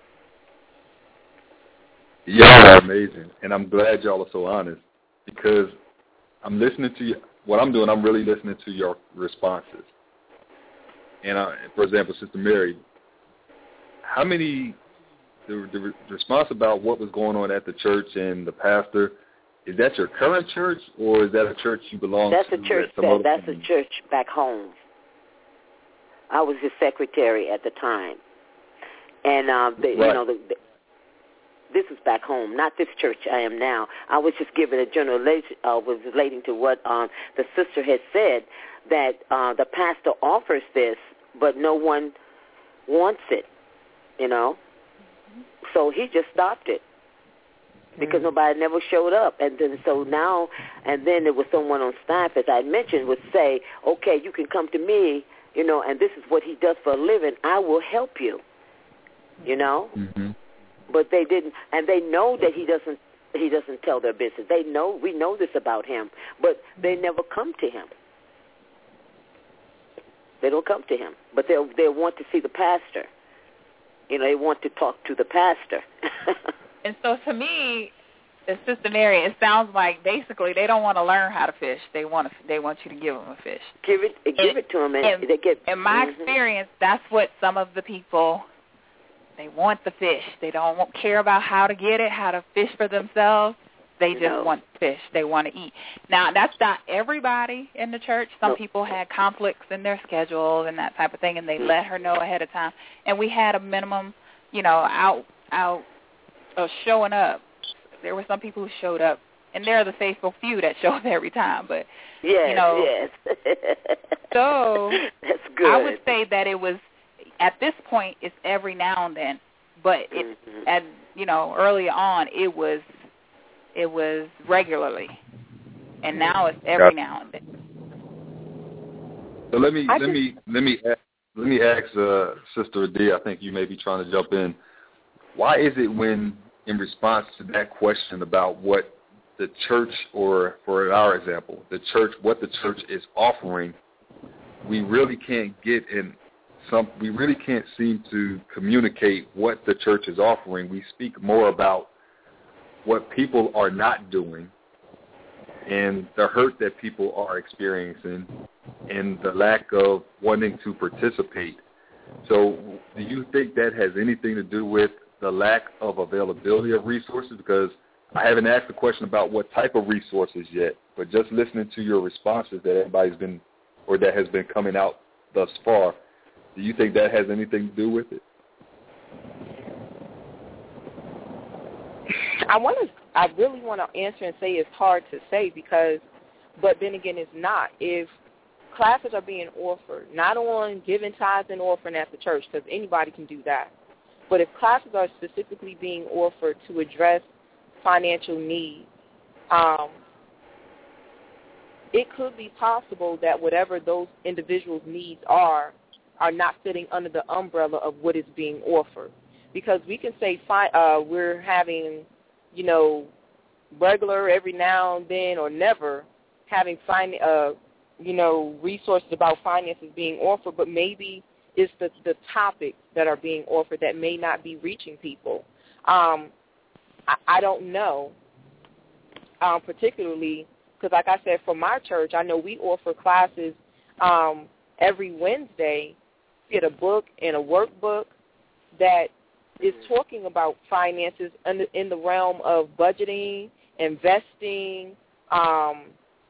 Y'all are amazing, and I'm glad y'all are so honest, because I'm listening to you. What I'm doing, I'm really listening to your responses. And for example, Sister Mary, how many the response about what was going on at the church and the pastor, is that your current church, or is that a church you belong to? That's a church. That's a church back home. I was his secretary at the time, and this was back home, not this church I am now. I was just giving a generalization, was relating to what the sister had said, that the pastor offers this, but no one wants it, So he just stopped it because nobody never showed up. And then there was someone on staff, as I mentioned, would say, okay, you can come to me, and this is what he does for a living. I will help you, Mm-hmm. But they didn't, and they know that he doesn't tell their business. We know this about him, but they never come to him. They don't come to him, but they want to see the pastor. They want to talk to the pastor. And so to me, Sister Mary, it sounds like basically they don't want to learn how to fish. They want you to give them a fish. Give it to them, and they get. In my experience, that's what some of the people. They want the fish. They don't care about how to get it, how to fish for themselves. They just want fish. They want to eat. Now, that's not everybody in the church. Some people had conflicts in their schedules and that type of thing, and they let her know ahead of time. And we had a minimum, out of showing up. There were some people who showed up, and there are the faithful few that show up every time. But, yes. So that's good. I would say that it was, at this point, it's every now and then, but early on it was regularly, and now it's every now and then. So let me ask Sister Adia, I think you may be trying to jump in. Why is it when, in response to that question about what the church, or for our example, what the church is offering, we really can't we really can't seem to communicate what the church is offering. We speak more about what people are not doing and the hurt that people are experiencing and the lack of wanting to participate. So do you think that has anything to do with the lack of availability of resources? Because I haven't asked the question about what type of resources yet, but just listening to your responses that that has been coming out thus far, do you think that has anything to do with it? I really want to answer and say it's hard to say but then again it's not. If classes are being offered, not on giving tithes and offering at the church, because anybody can do that, but if classes are specifically being offered to address financial need, it could be possible that whatever those individuals' needs are, are not fitting under the umbrella of what is being offered. Because we can say we're having, regular every now and then or never having resources about finances being offered, but maybe it's the topics that are being offered that may not be reaching people. I don't know, particularly because, like I said, for my church, I know we offer classes every Wednesday. We get a book and a workbook that is talking about finances in the realm of budgeting, investing. I'm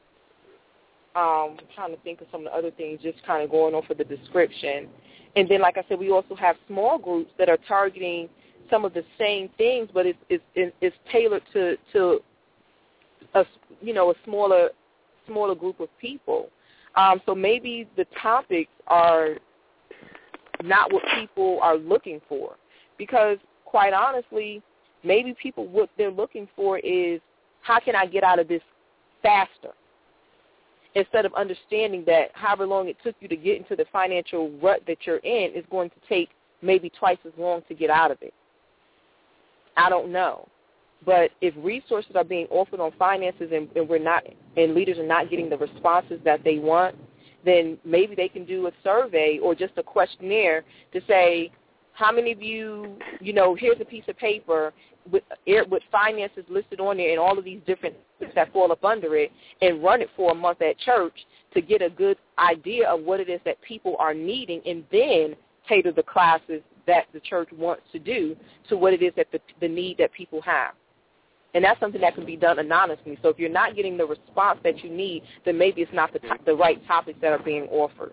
trying to think of some of the other things just kind of going on for the description. And then, like I said, we also have small groups that are targeting some of the same things, but it's tailored to a smaller group of people. So maybe the topics are not what people are looking for, because quite honestly, maybe people, what they're looking for is, how can I get out of this faster? Instead of understanding that however long it took you to get into the financial rut that you're in is going to take maybe twice as long to get out of it. I don't know. But if resources are being offered on finances and leaders are not getting the responses that they want, then maybe they can do a survey or just a questionnaire to say, how many of you, here's a piece of paper with finances listed on there and all of these different things that fall up under it, and run it for a month at church to get a good idea of what it is that people are needing, and then cater the classes that the church wants to do to what it is that the need that people have. And that's something that can be done anonymously. So if you're not getting the response that you need, then maybe it's not the right topics that are being offered.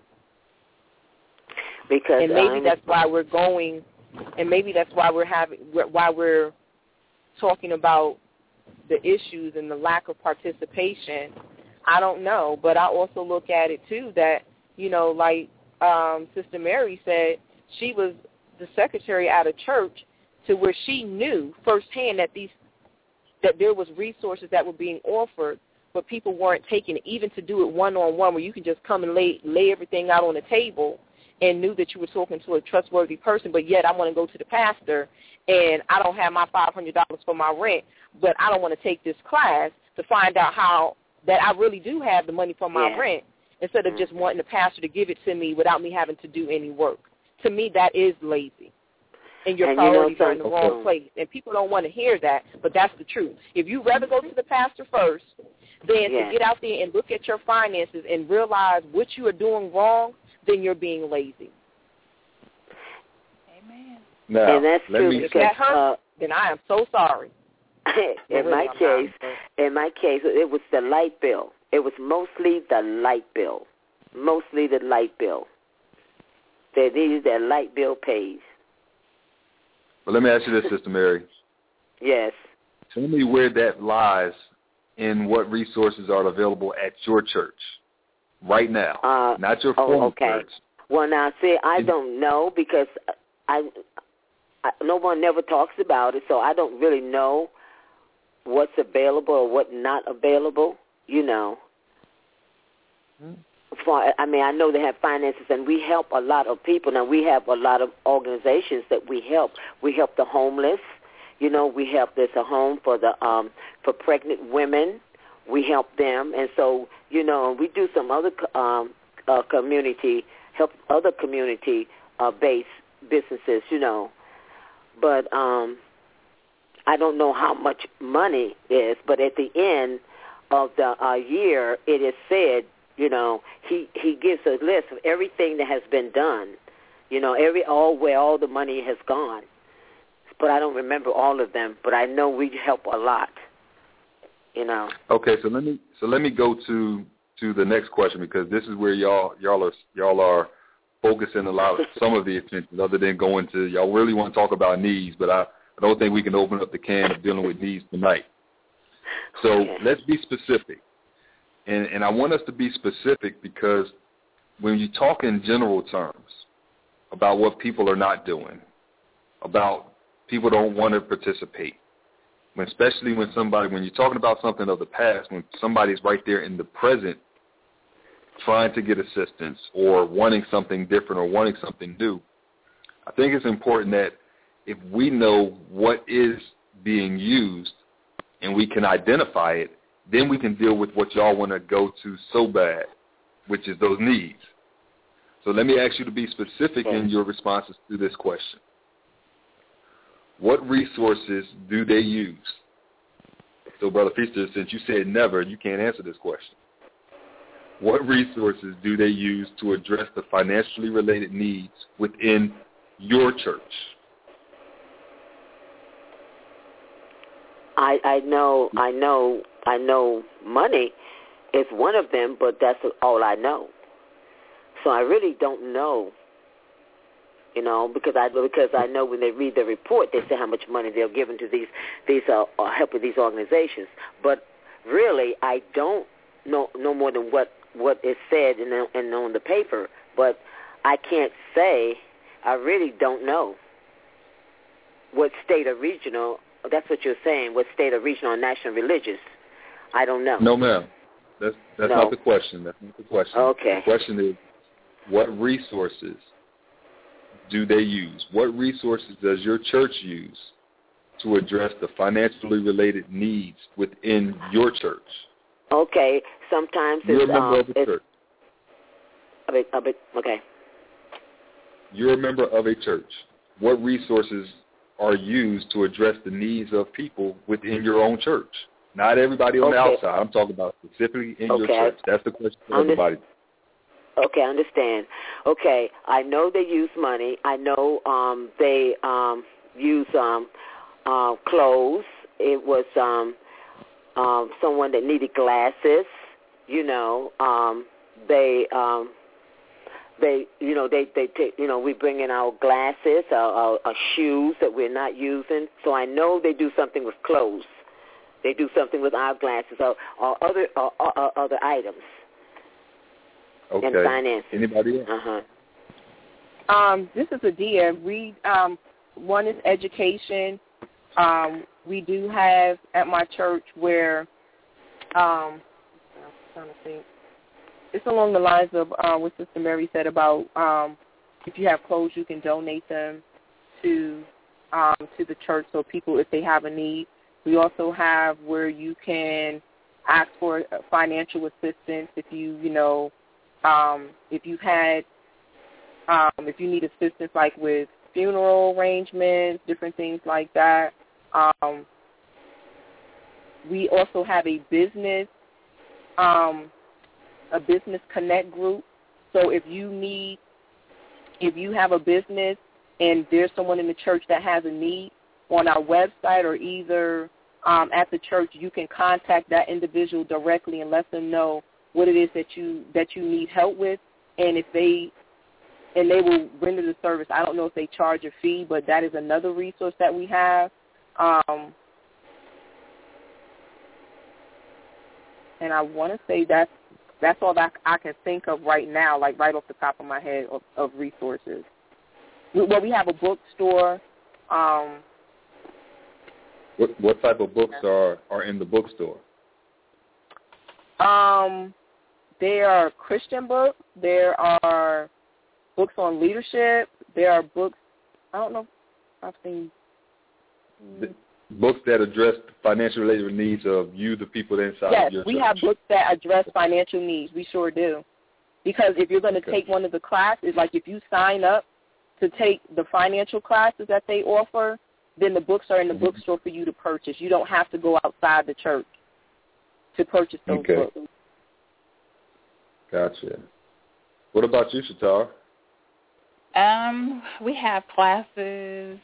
And maybe that's why we're going, and maybe that's why we're talking about the issues and the lack of participation. I don't know, but I also look at it too that, like Sister Mary said, she was the secretary at a church to where she knew firsthand that there was resources that were being offered, but people weren't taking it, even to do it one-on-one where you can just come and lay everything out on the table, and knew that you were talking to a trustworthy person, but yet I want to go to the pastor and I don't have my $500 for my rent, but I don't want to take this class to find out how that I really do have the money for my rent, instead of just wanting the pastor to give it to me without me having to do any work. To me, that is lazy. And your priorities are in the wrong place. And people don't want to hear that, but that's the truth. If you rather go to the pastor first than to get out there and look at your finances and realize what you are doing wrong, then you're being lazy. Amen. Now, and that's true. If that hurts, then I am so sorry. In my case, it was the light bill. It was mostly the light bill. They needed their light bill paid. Well, let me ask you this, Sister Mary. Yes. Tell me where that lies in what resources are available at your church right now, not your former church. Well, now, see, I don't know because no one never talks about it, so I don't really know what's available or what not available, I know they have finances, and we help a lot of people. Now, we have a lot of organizations that we help. We help the homeless. We help. There's a home for for pregnant women. We help them, and so we do some other community-based businesses. But I don't know how much money is. But at the end of the year, it is said. He gives a list of everything that has been done, where all the money has gone. But I don't remember all of them, but I know we help a lot, Okay, so let me go to the next question, because this is where y'all are focusing a lot of some of the attention, other than going to, y'all really want to talk about needs, but I don't think we can open up the can of dealing with needs tonight. So let's be specific. And I want us to be specific, because when you talk in general terms about what people are not doing, about people don't want to participate, especially when you're talking about something of the past, when somebody's right there in the present trying to get assistance or wanting something different or wanting something new, I think it's important that if we know what is being used and we can identify it, then we can deal with what y'all want to go to so bad, which is those needs. So let me ask you to be specific in your responses to this question. What resources do they use? So, Brother Feaster, since you said never, you can't answer this question. What resources do they use to address the financially related needs within your church? I know money is one of them, but that's all I know. So I really don't know, because I know when they read the report, they say how much money they're giving to these helping these organizations. But really, I don't know more than what is said and on the paper. But I can't say. I really don't know what state or regional. That's what you're saying. What state or regional or national religious? I don't know. No, ma'am. That's not the question. That's not the question. Okay. The question is, what resources do they use? What resources does your church use to address the financially related needs within your church? Okay. Sometimes you're a member of a church. Okay. You're a member of a church. What resources are used to address the needs of people within your own church? Not everybody on the outside. I'm talking about specifically in your church. That's the question for everybody. Okay, I understand. Okay, I know they use money. I know they use clothes. It was someone that needed glasses. They take, we bring in our glasses, our shoes that we're not using. So I know they do something with clothes. They do something with our glasses or other items. Okay. And finances. Anybody else? This is Adia. One is education. We do have at my church where I'm trying to think. It's along the lines of what Sister Mary said about if you have clothes, you can donate them to the church so people, if they have a need. We also have where you can ask for financial assistance if you if you need assistance like with funeral arrangements, different things like that. We also have a business connect group. So if you have a business and there's someone in the church that has a need, on our website or either at the church, you can contact that individual directly and let them know what it is that you need help with, and they will render the service. I don't know if they charge a fee, but that is another resource that we have. And I want to say that's all that I can think of right now, like right off the top of my head of resources. Well, we have a bookstore. What type of books are in the bookstore? There are Christian books. There are books on leadership. There are books, I don't know if I've seen. Books that address financial related needs of you, the people inside of your church. Yes, we have books that address financial needs. We sure do. Because if you're going to take one of the classes, like if you sign up to take the financial classes that they offer, then the books are in the bookstore for you to purchase. You don't have to go outside the church to purchase those books. Gotcha. What about you, Shatar? We have classes,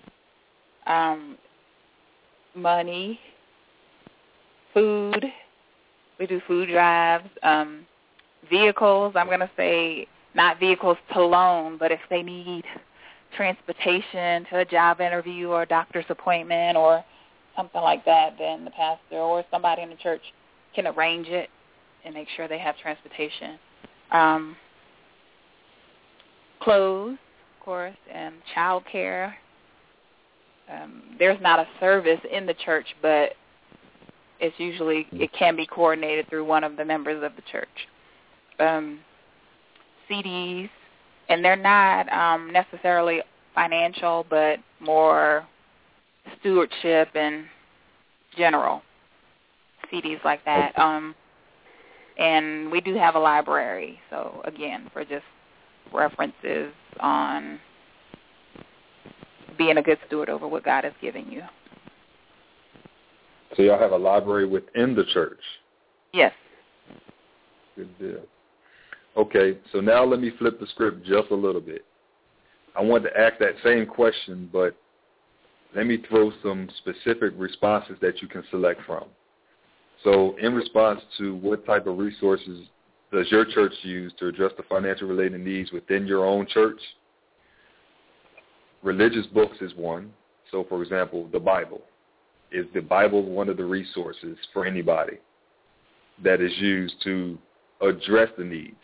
money, food. We do food drives, vehicles. I'm going to say not vehicles to loan, but if they need transportation to a job interview or a doctor's appointment or something like that, then the pastor or somebody in the church can arrange it and make sure they have transportation. Clothes, of course, and child care. There's not a service in the church, but it can be coordinated through one of the members of the church. CDs, and they're not necessarily financial, but more stewardship and general CDs like that. And we do have a library, so again, for just references on being a good steward over what God has given you. So y'all have a library within the church? Yes. Good deal. Okay, so now let me flip the script just a little bit. I wanted to ask that same question, but let me throw some specific responses that you can select from. So in response to what type of resources does your church use to address the financial related needs within your own church? Religious books is one. So, for example, the Bible. Is the Bible one of the resources for anybody that is used to address the needs?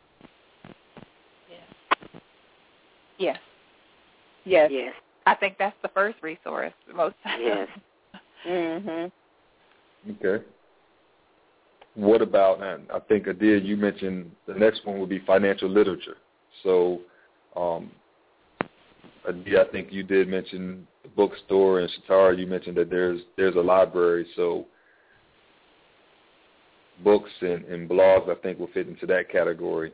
Yes. Yes. Yes. I think that's the first resource most times. Yes. Mhm. Okay. What about, and I think, Adia, you mentioned the next one would be financial literature. So, Adia, I think you did mention the bookstore, and Shatara, you mentioned that there's a library. So books and blogs, I think, will fit into that category.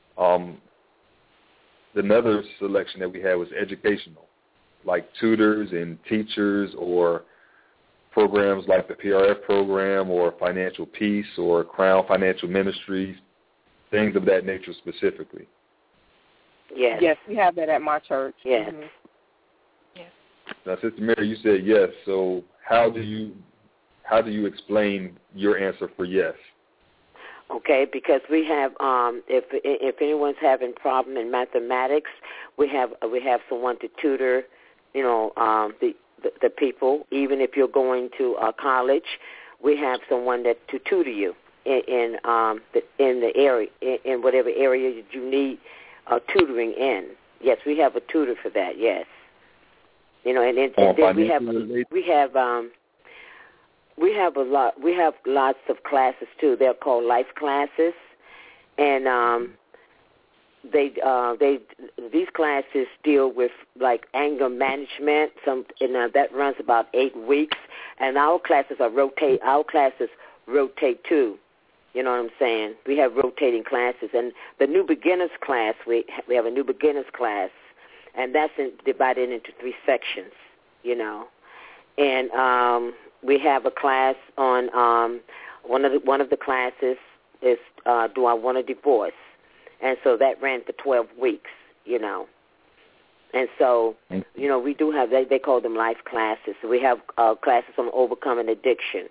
Another selection that we had was educational, like tutors and teachers or programs like the PRF program or Financial Peace or Crown Financial Ministries, things of that nature specifically. Yes. Yes, we have that at my church. Yes. Mhm. Yes. Now, Sister Mary, you said yes. So how do you explain your answer for yes? Okay, because we have if anyone's having problem in mathematics, we have someone to tutor, the people. Even if you're going to college, we have someone to tutor you in the area, in whatever area you need tutoring in. Yes, we have a tutor for that. Yes, and then we have lots of classes too. They're called life classes, and these classes deal with like anger management. That runs about 8 weeks, and our classes rotate too. You know what I'm saying? We have rotating classes, and the new beginners class we have a new beginners class, and that's divided into 3 sections. And we have a class on one of the classes is Do I Want a Divorce? And so that ran for 12 weeks, And so, we do have, they call them life classes. So we have classes on overcoming addiction,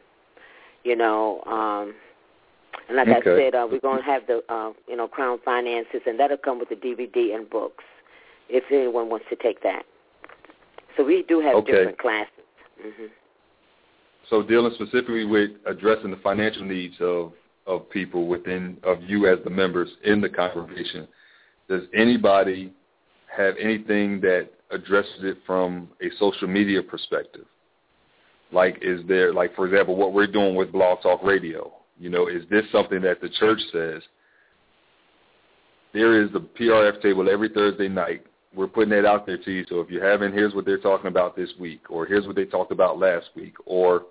And like I said, we're going to have the, Crown Finances, and that'll come with the DVD and books if anyone wants to take that. So we do have different classes. Mm-hmm. So dealing specifically with addressing the financial needs of people of you as the members in the congregation, does anybody have anything that addresses it from a social media perspective? Like, is there, like, for example, what we're doing with Blog Talk Radio, is this something that the church says, there is the PRF table every Thursday night. We're putting that out there to you. So if you haven't, here's what they're talking about this week, or here's what they talked about last week, or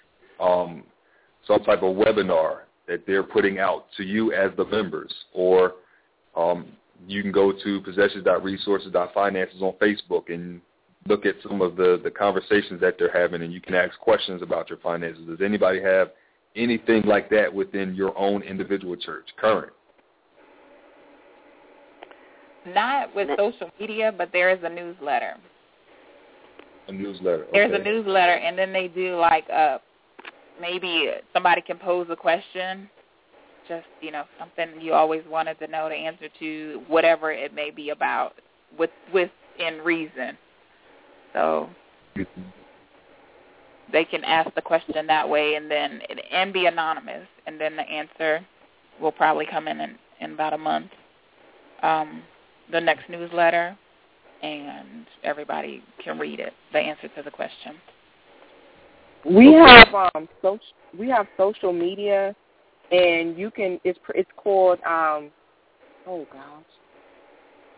some type of webinar that they're putting out to you as the members, or you can go to possessions.resources.finances on Facebook and look at some of the conversations that they're having, and you can ask questions about your finances. Does anybody have anything like that within your own individual church, current? Not with social media, but there is a newsletter. A newsletter. Okay. There's a newsletter, and then they do maybe somebody can pose a question, just, something you always wanted to know the answer to, whatever it may be about, within reason. So they can ask the question that way and be anonymous, and then the answer will probably come in about a month. The next newsletter, and everybody can read it, the answer to the question. We have social media, and you can. It's called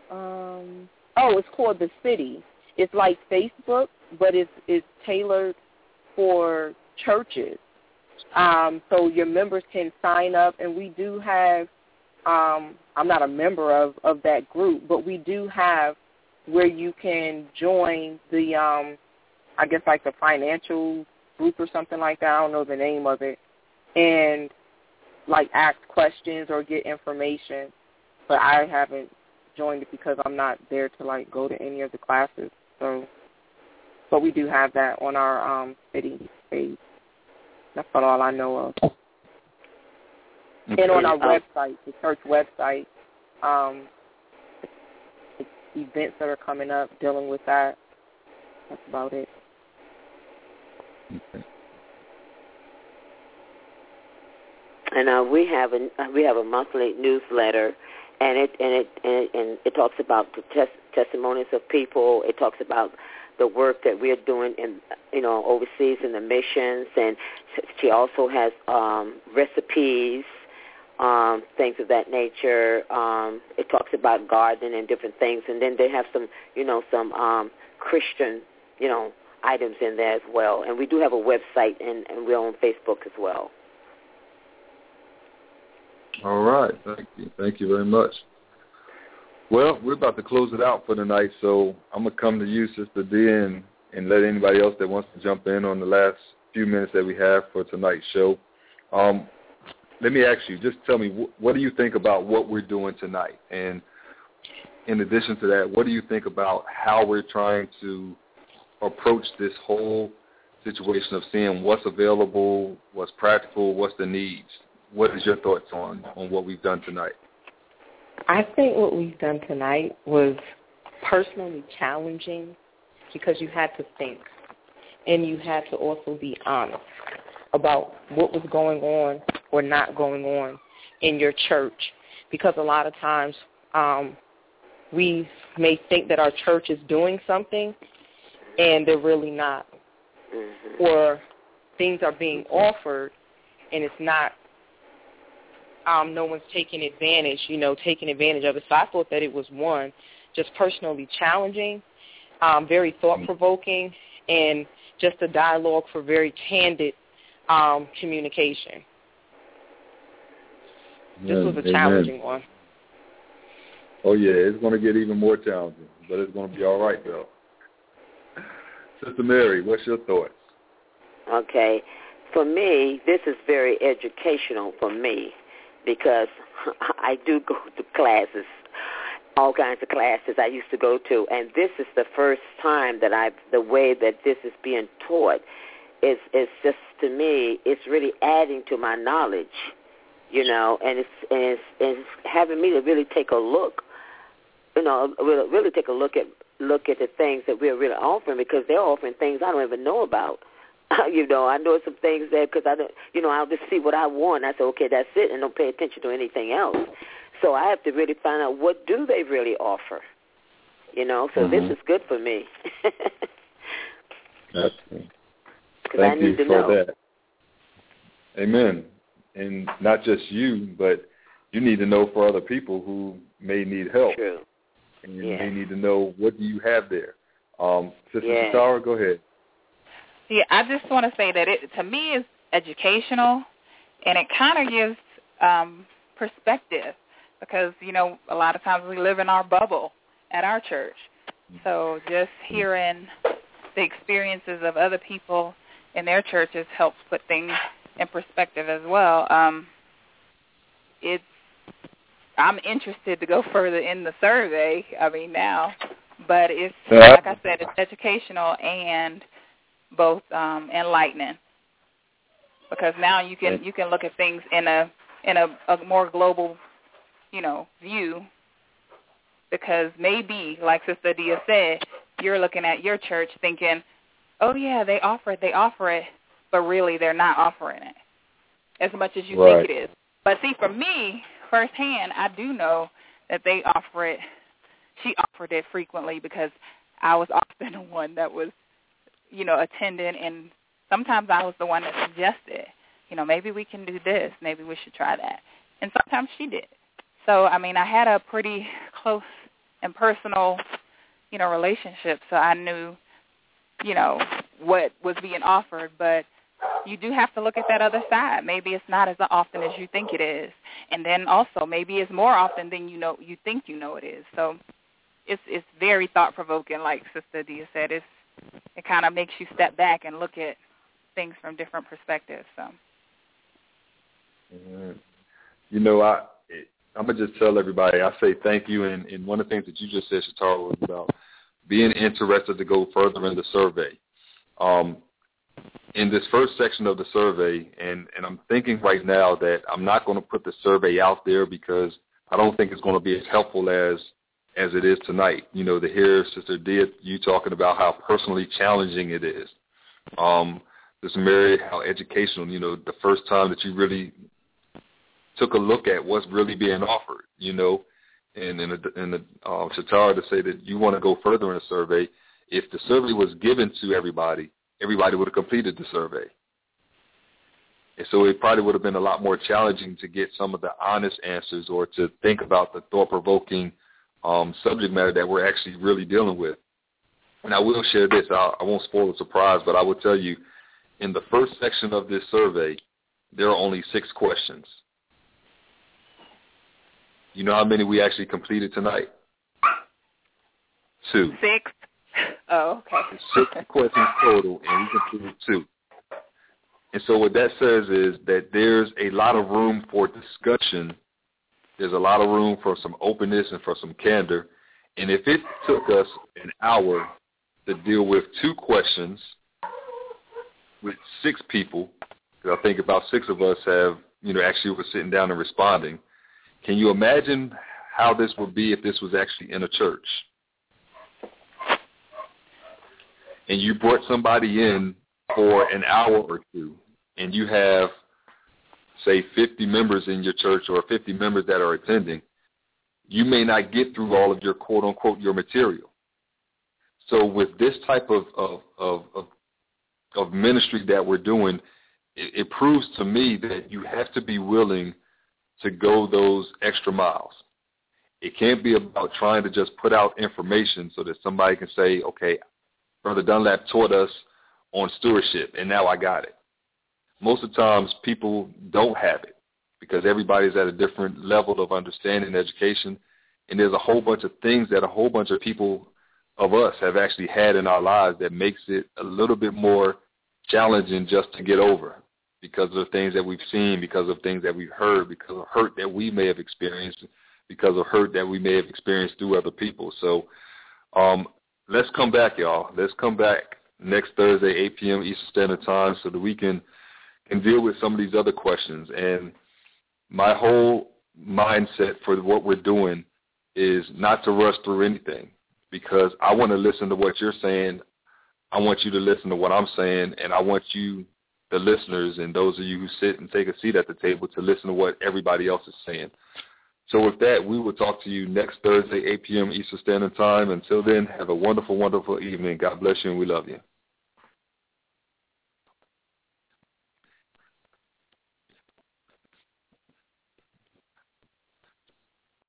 it's called The City. It's like Facebook, but it's tailored for churches. So your members can sign up, and we do have, I'm not a member of that group, but we do have where you can join the, I guess like the financial group or something like that. I don't know the name of it. And like ask questions or get information. But I haven't joined it because I'm not there to like go to any of the classes. So we do have that on our city page. That's about all I know of. Okay. And on our website, the church website, events that are coming up dealing with that. That's about it. Okay. And we have a monthly newsletter, and it talks about the testimonies of people. It talks about the work that we're doing in overseas in the missions, and she also has recipes, things of that nature. It talks about gardening and different things, and then they have some Christian items in there as well. And we do have a website, and we're on Facebook as well. All right. Thank you very much. Well, we're about to close it out for tonight, so I'm going to come to you, Sister D, and let anybody else that wants to jump in on the last few minutes that we have for tonight's show. Let me ask you, just tell me, what do you think about what we're doing tonight? And in addition to that, what do you think about how we're trying to approach this whole situation of seeing what's available, what's practical, what's the needs? What is your thoughts on what we've done tonight? I think what we've done tonight was personally challenging because you had to think and you had to also be honest about what was going on or not going on in your church, because a lot of times we may think that our church is doing something and they're really not. Mm-hmm. Or things are being offered and it's not, no one's taking advantage of it. So I thought that it was, one, just personally challenging, very thought-provoking, and just a dialogue for very candid communication. This was a challenging one. Oh, yeah, it's going to get even more challenging, but it's going to be all right, though. Sister Mary, what's your thoughts? Okay. For me, this is very educational for me because I do go to classes, all kinds of classes I used to go to, and this is the first time that the way that this is being taught is just, to me, it's really adding to my knowledge, and it's having me to really take a look, really take a look at the things that we're really offering, because they're offering things I don't even know about. I know some things that, because I don't, I'll just see what I want. I say, okay, that's it, and don't pay attention to anything else. So I have to really find out what do they really offer, So mm-hmm. This is good for me. Thank you for that. Amen. And not just you, but you need to know for other people who may need help. True. And you may need to know, what do you have there? Sister Satara, go ahead. Yeah, I just want to say that it, to me, is educational, and it kind of gives perspective, because, a lot of times we live in our bubble at our church. So just hearing the experiences of other people in their churches helps put things in perspective as well. I'm interested to go further in the survey, now, but it's, like I said, it's educational and both enlightening, because now you can look at things in a more global, view, because maybe, like Sister Dia said, you're looking at your church thinking, oh yeah, they offer it, but really they're not offering it as much as you think it is. But see, for me, firsthand, I do know that they offer it. She offered it frequently because I was often the one that was, attending, and sometimes I was the one that suggested, maybe we can do this, maybe we should try that. And sometimes she did. So, I had a pretty close and personal, relationships. So I knew, what was being offered, but you do have to look at that other side. Maybe it's not as often as you think it is. And then also maybe it's more often than you think it is. So it's very thought-provoking, like Sister Dia said. It kind of makes you step back and look at things from different perspectives. So. I'm going to just tell everybody, I say thank you. And one of the things that you just said, Shatara, was about being interested to go further in the survey. In this first section of the survey, and I'm thinking right now that I'm not going to put the survey out there because I don't think it's going to be as helpful as it is tonight. To hear Sister Dia, you talking about how personally challenging it is. Sister Mary, how educational, the first time that you really took a look at what's really being offered, and in the Shatara to say that you want to go further in the survey. If the survey was given to everybody would have completed the survey. And so it probably would have been a lot more challenging to get some of the honest answers or to think about the thought-provoking subject matter that we're actually really dealing with. And I will share this. I won't spoil the surprise, but I will tell you, in the first section of this survey, there are only 6 questions. You know how many we actually completed tonight? 2. 6? Oh, okay. 6 questions total, and we completed 2. And so what that says is that there's a lot of room for discussion. There's a lot of room for some openness and for some candor. And if it took us an hour to deal with 2 questions with 6 people, because I think about 6 of us have, actually were sitting down and responding, can you imagine how this would be if this was actually in a church? And you brought somebody in for an hour or 2, and you have, say, 50 members in your church or 50 members that are attending, you may not get through all of your quote-unquote your material. So with this type of ministry that we're doing, it proves to me that you have to be willing to go those extra miles. It can't be about trying to just put out information so that somebody can say, okay, Brother Dunlap taught us on stewardship, and now I got it. Most of the times people don't have it because everybody's at a different level of understanding and education, and there's a whole bunch of things that a whole bunch of people of us have actually had in our lives that makes it a little bit more challenging just to get over because of the things that we've seen, because of things that we've heard, because of hurt that we may have experienced, because of hurt that we may have experienced through other people. So let's come back, y'all. Let's come back next Thursday, 8 p.m. Eastern Standard Time, so that we can deal with some of these other questions. And my whole mindset for what we're doing is not to rush through anything because I want to listen to what you're saying. I want you to listen to what I'm saying, and I want you, the listeners, and those of you who sit and take a seat at the table to listen to what everybody else is saying. So with that, we will talk to you next Thursday, 8 p.m. Eastern Standard Time. Until then, have a wonderful, wonderful evening. God bless you, and we love you.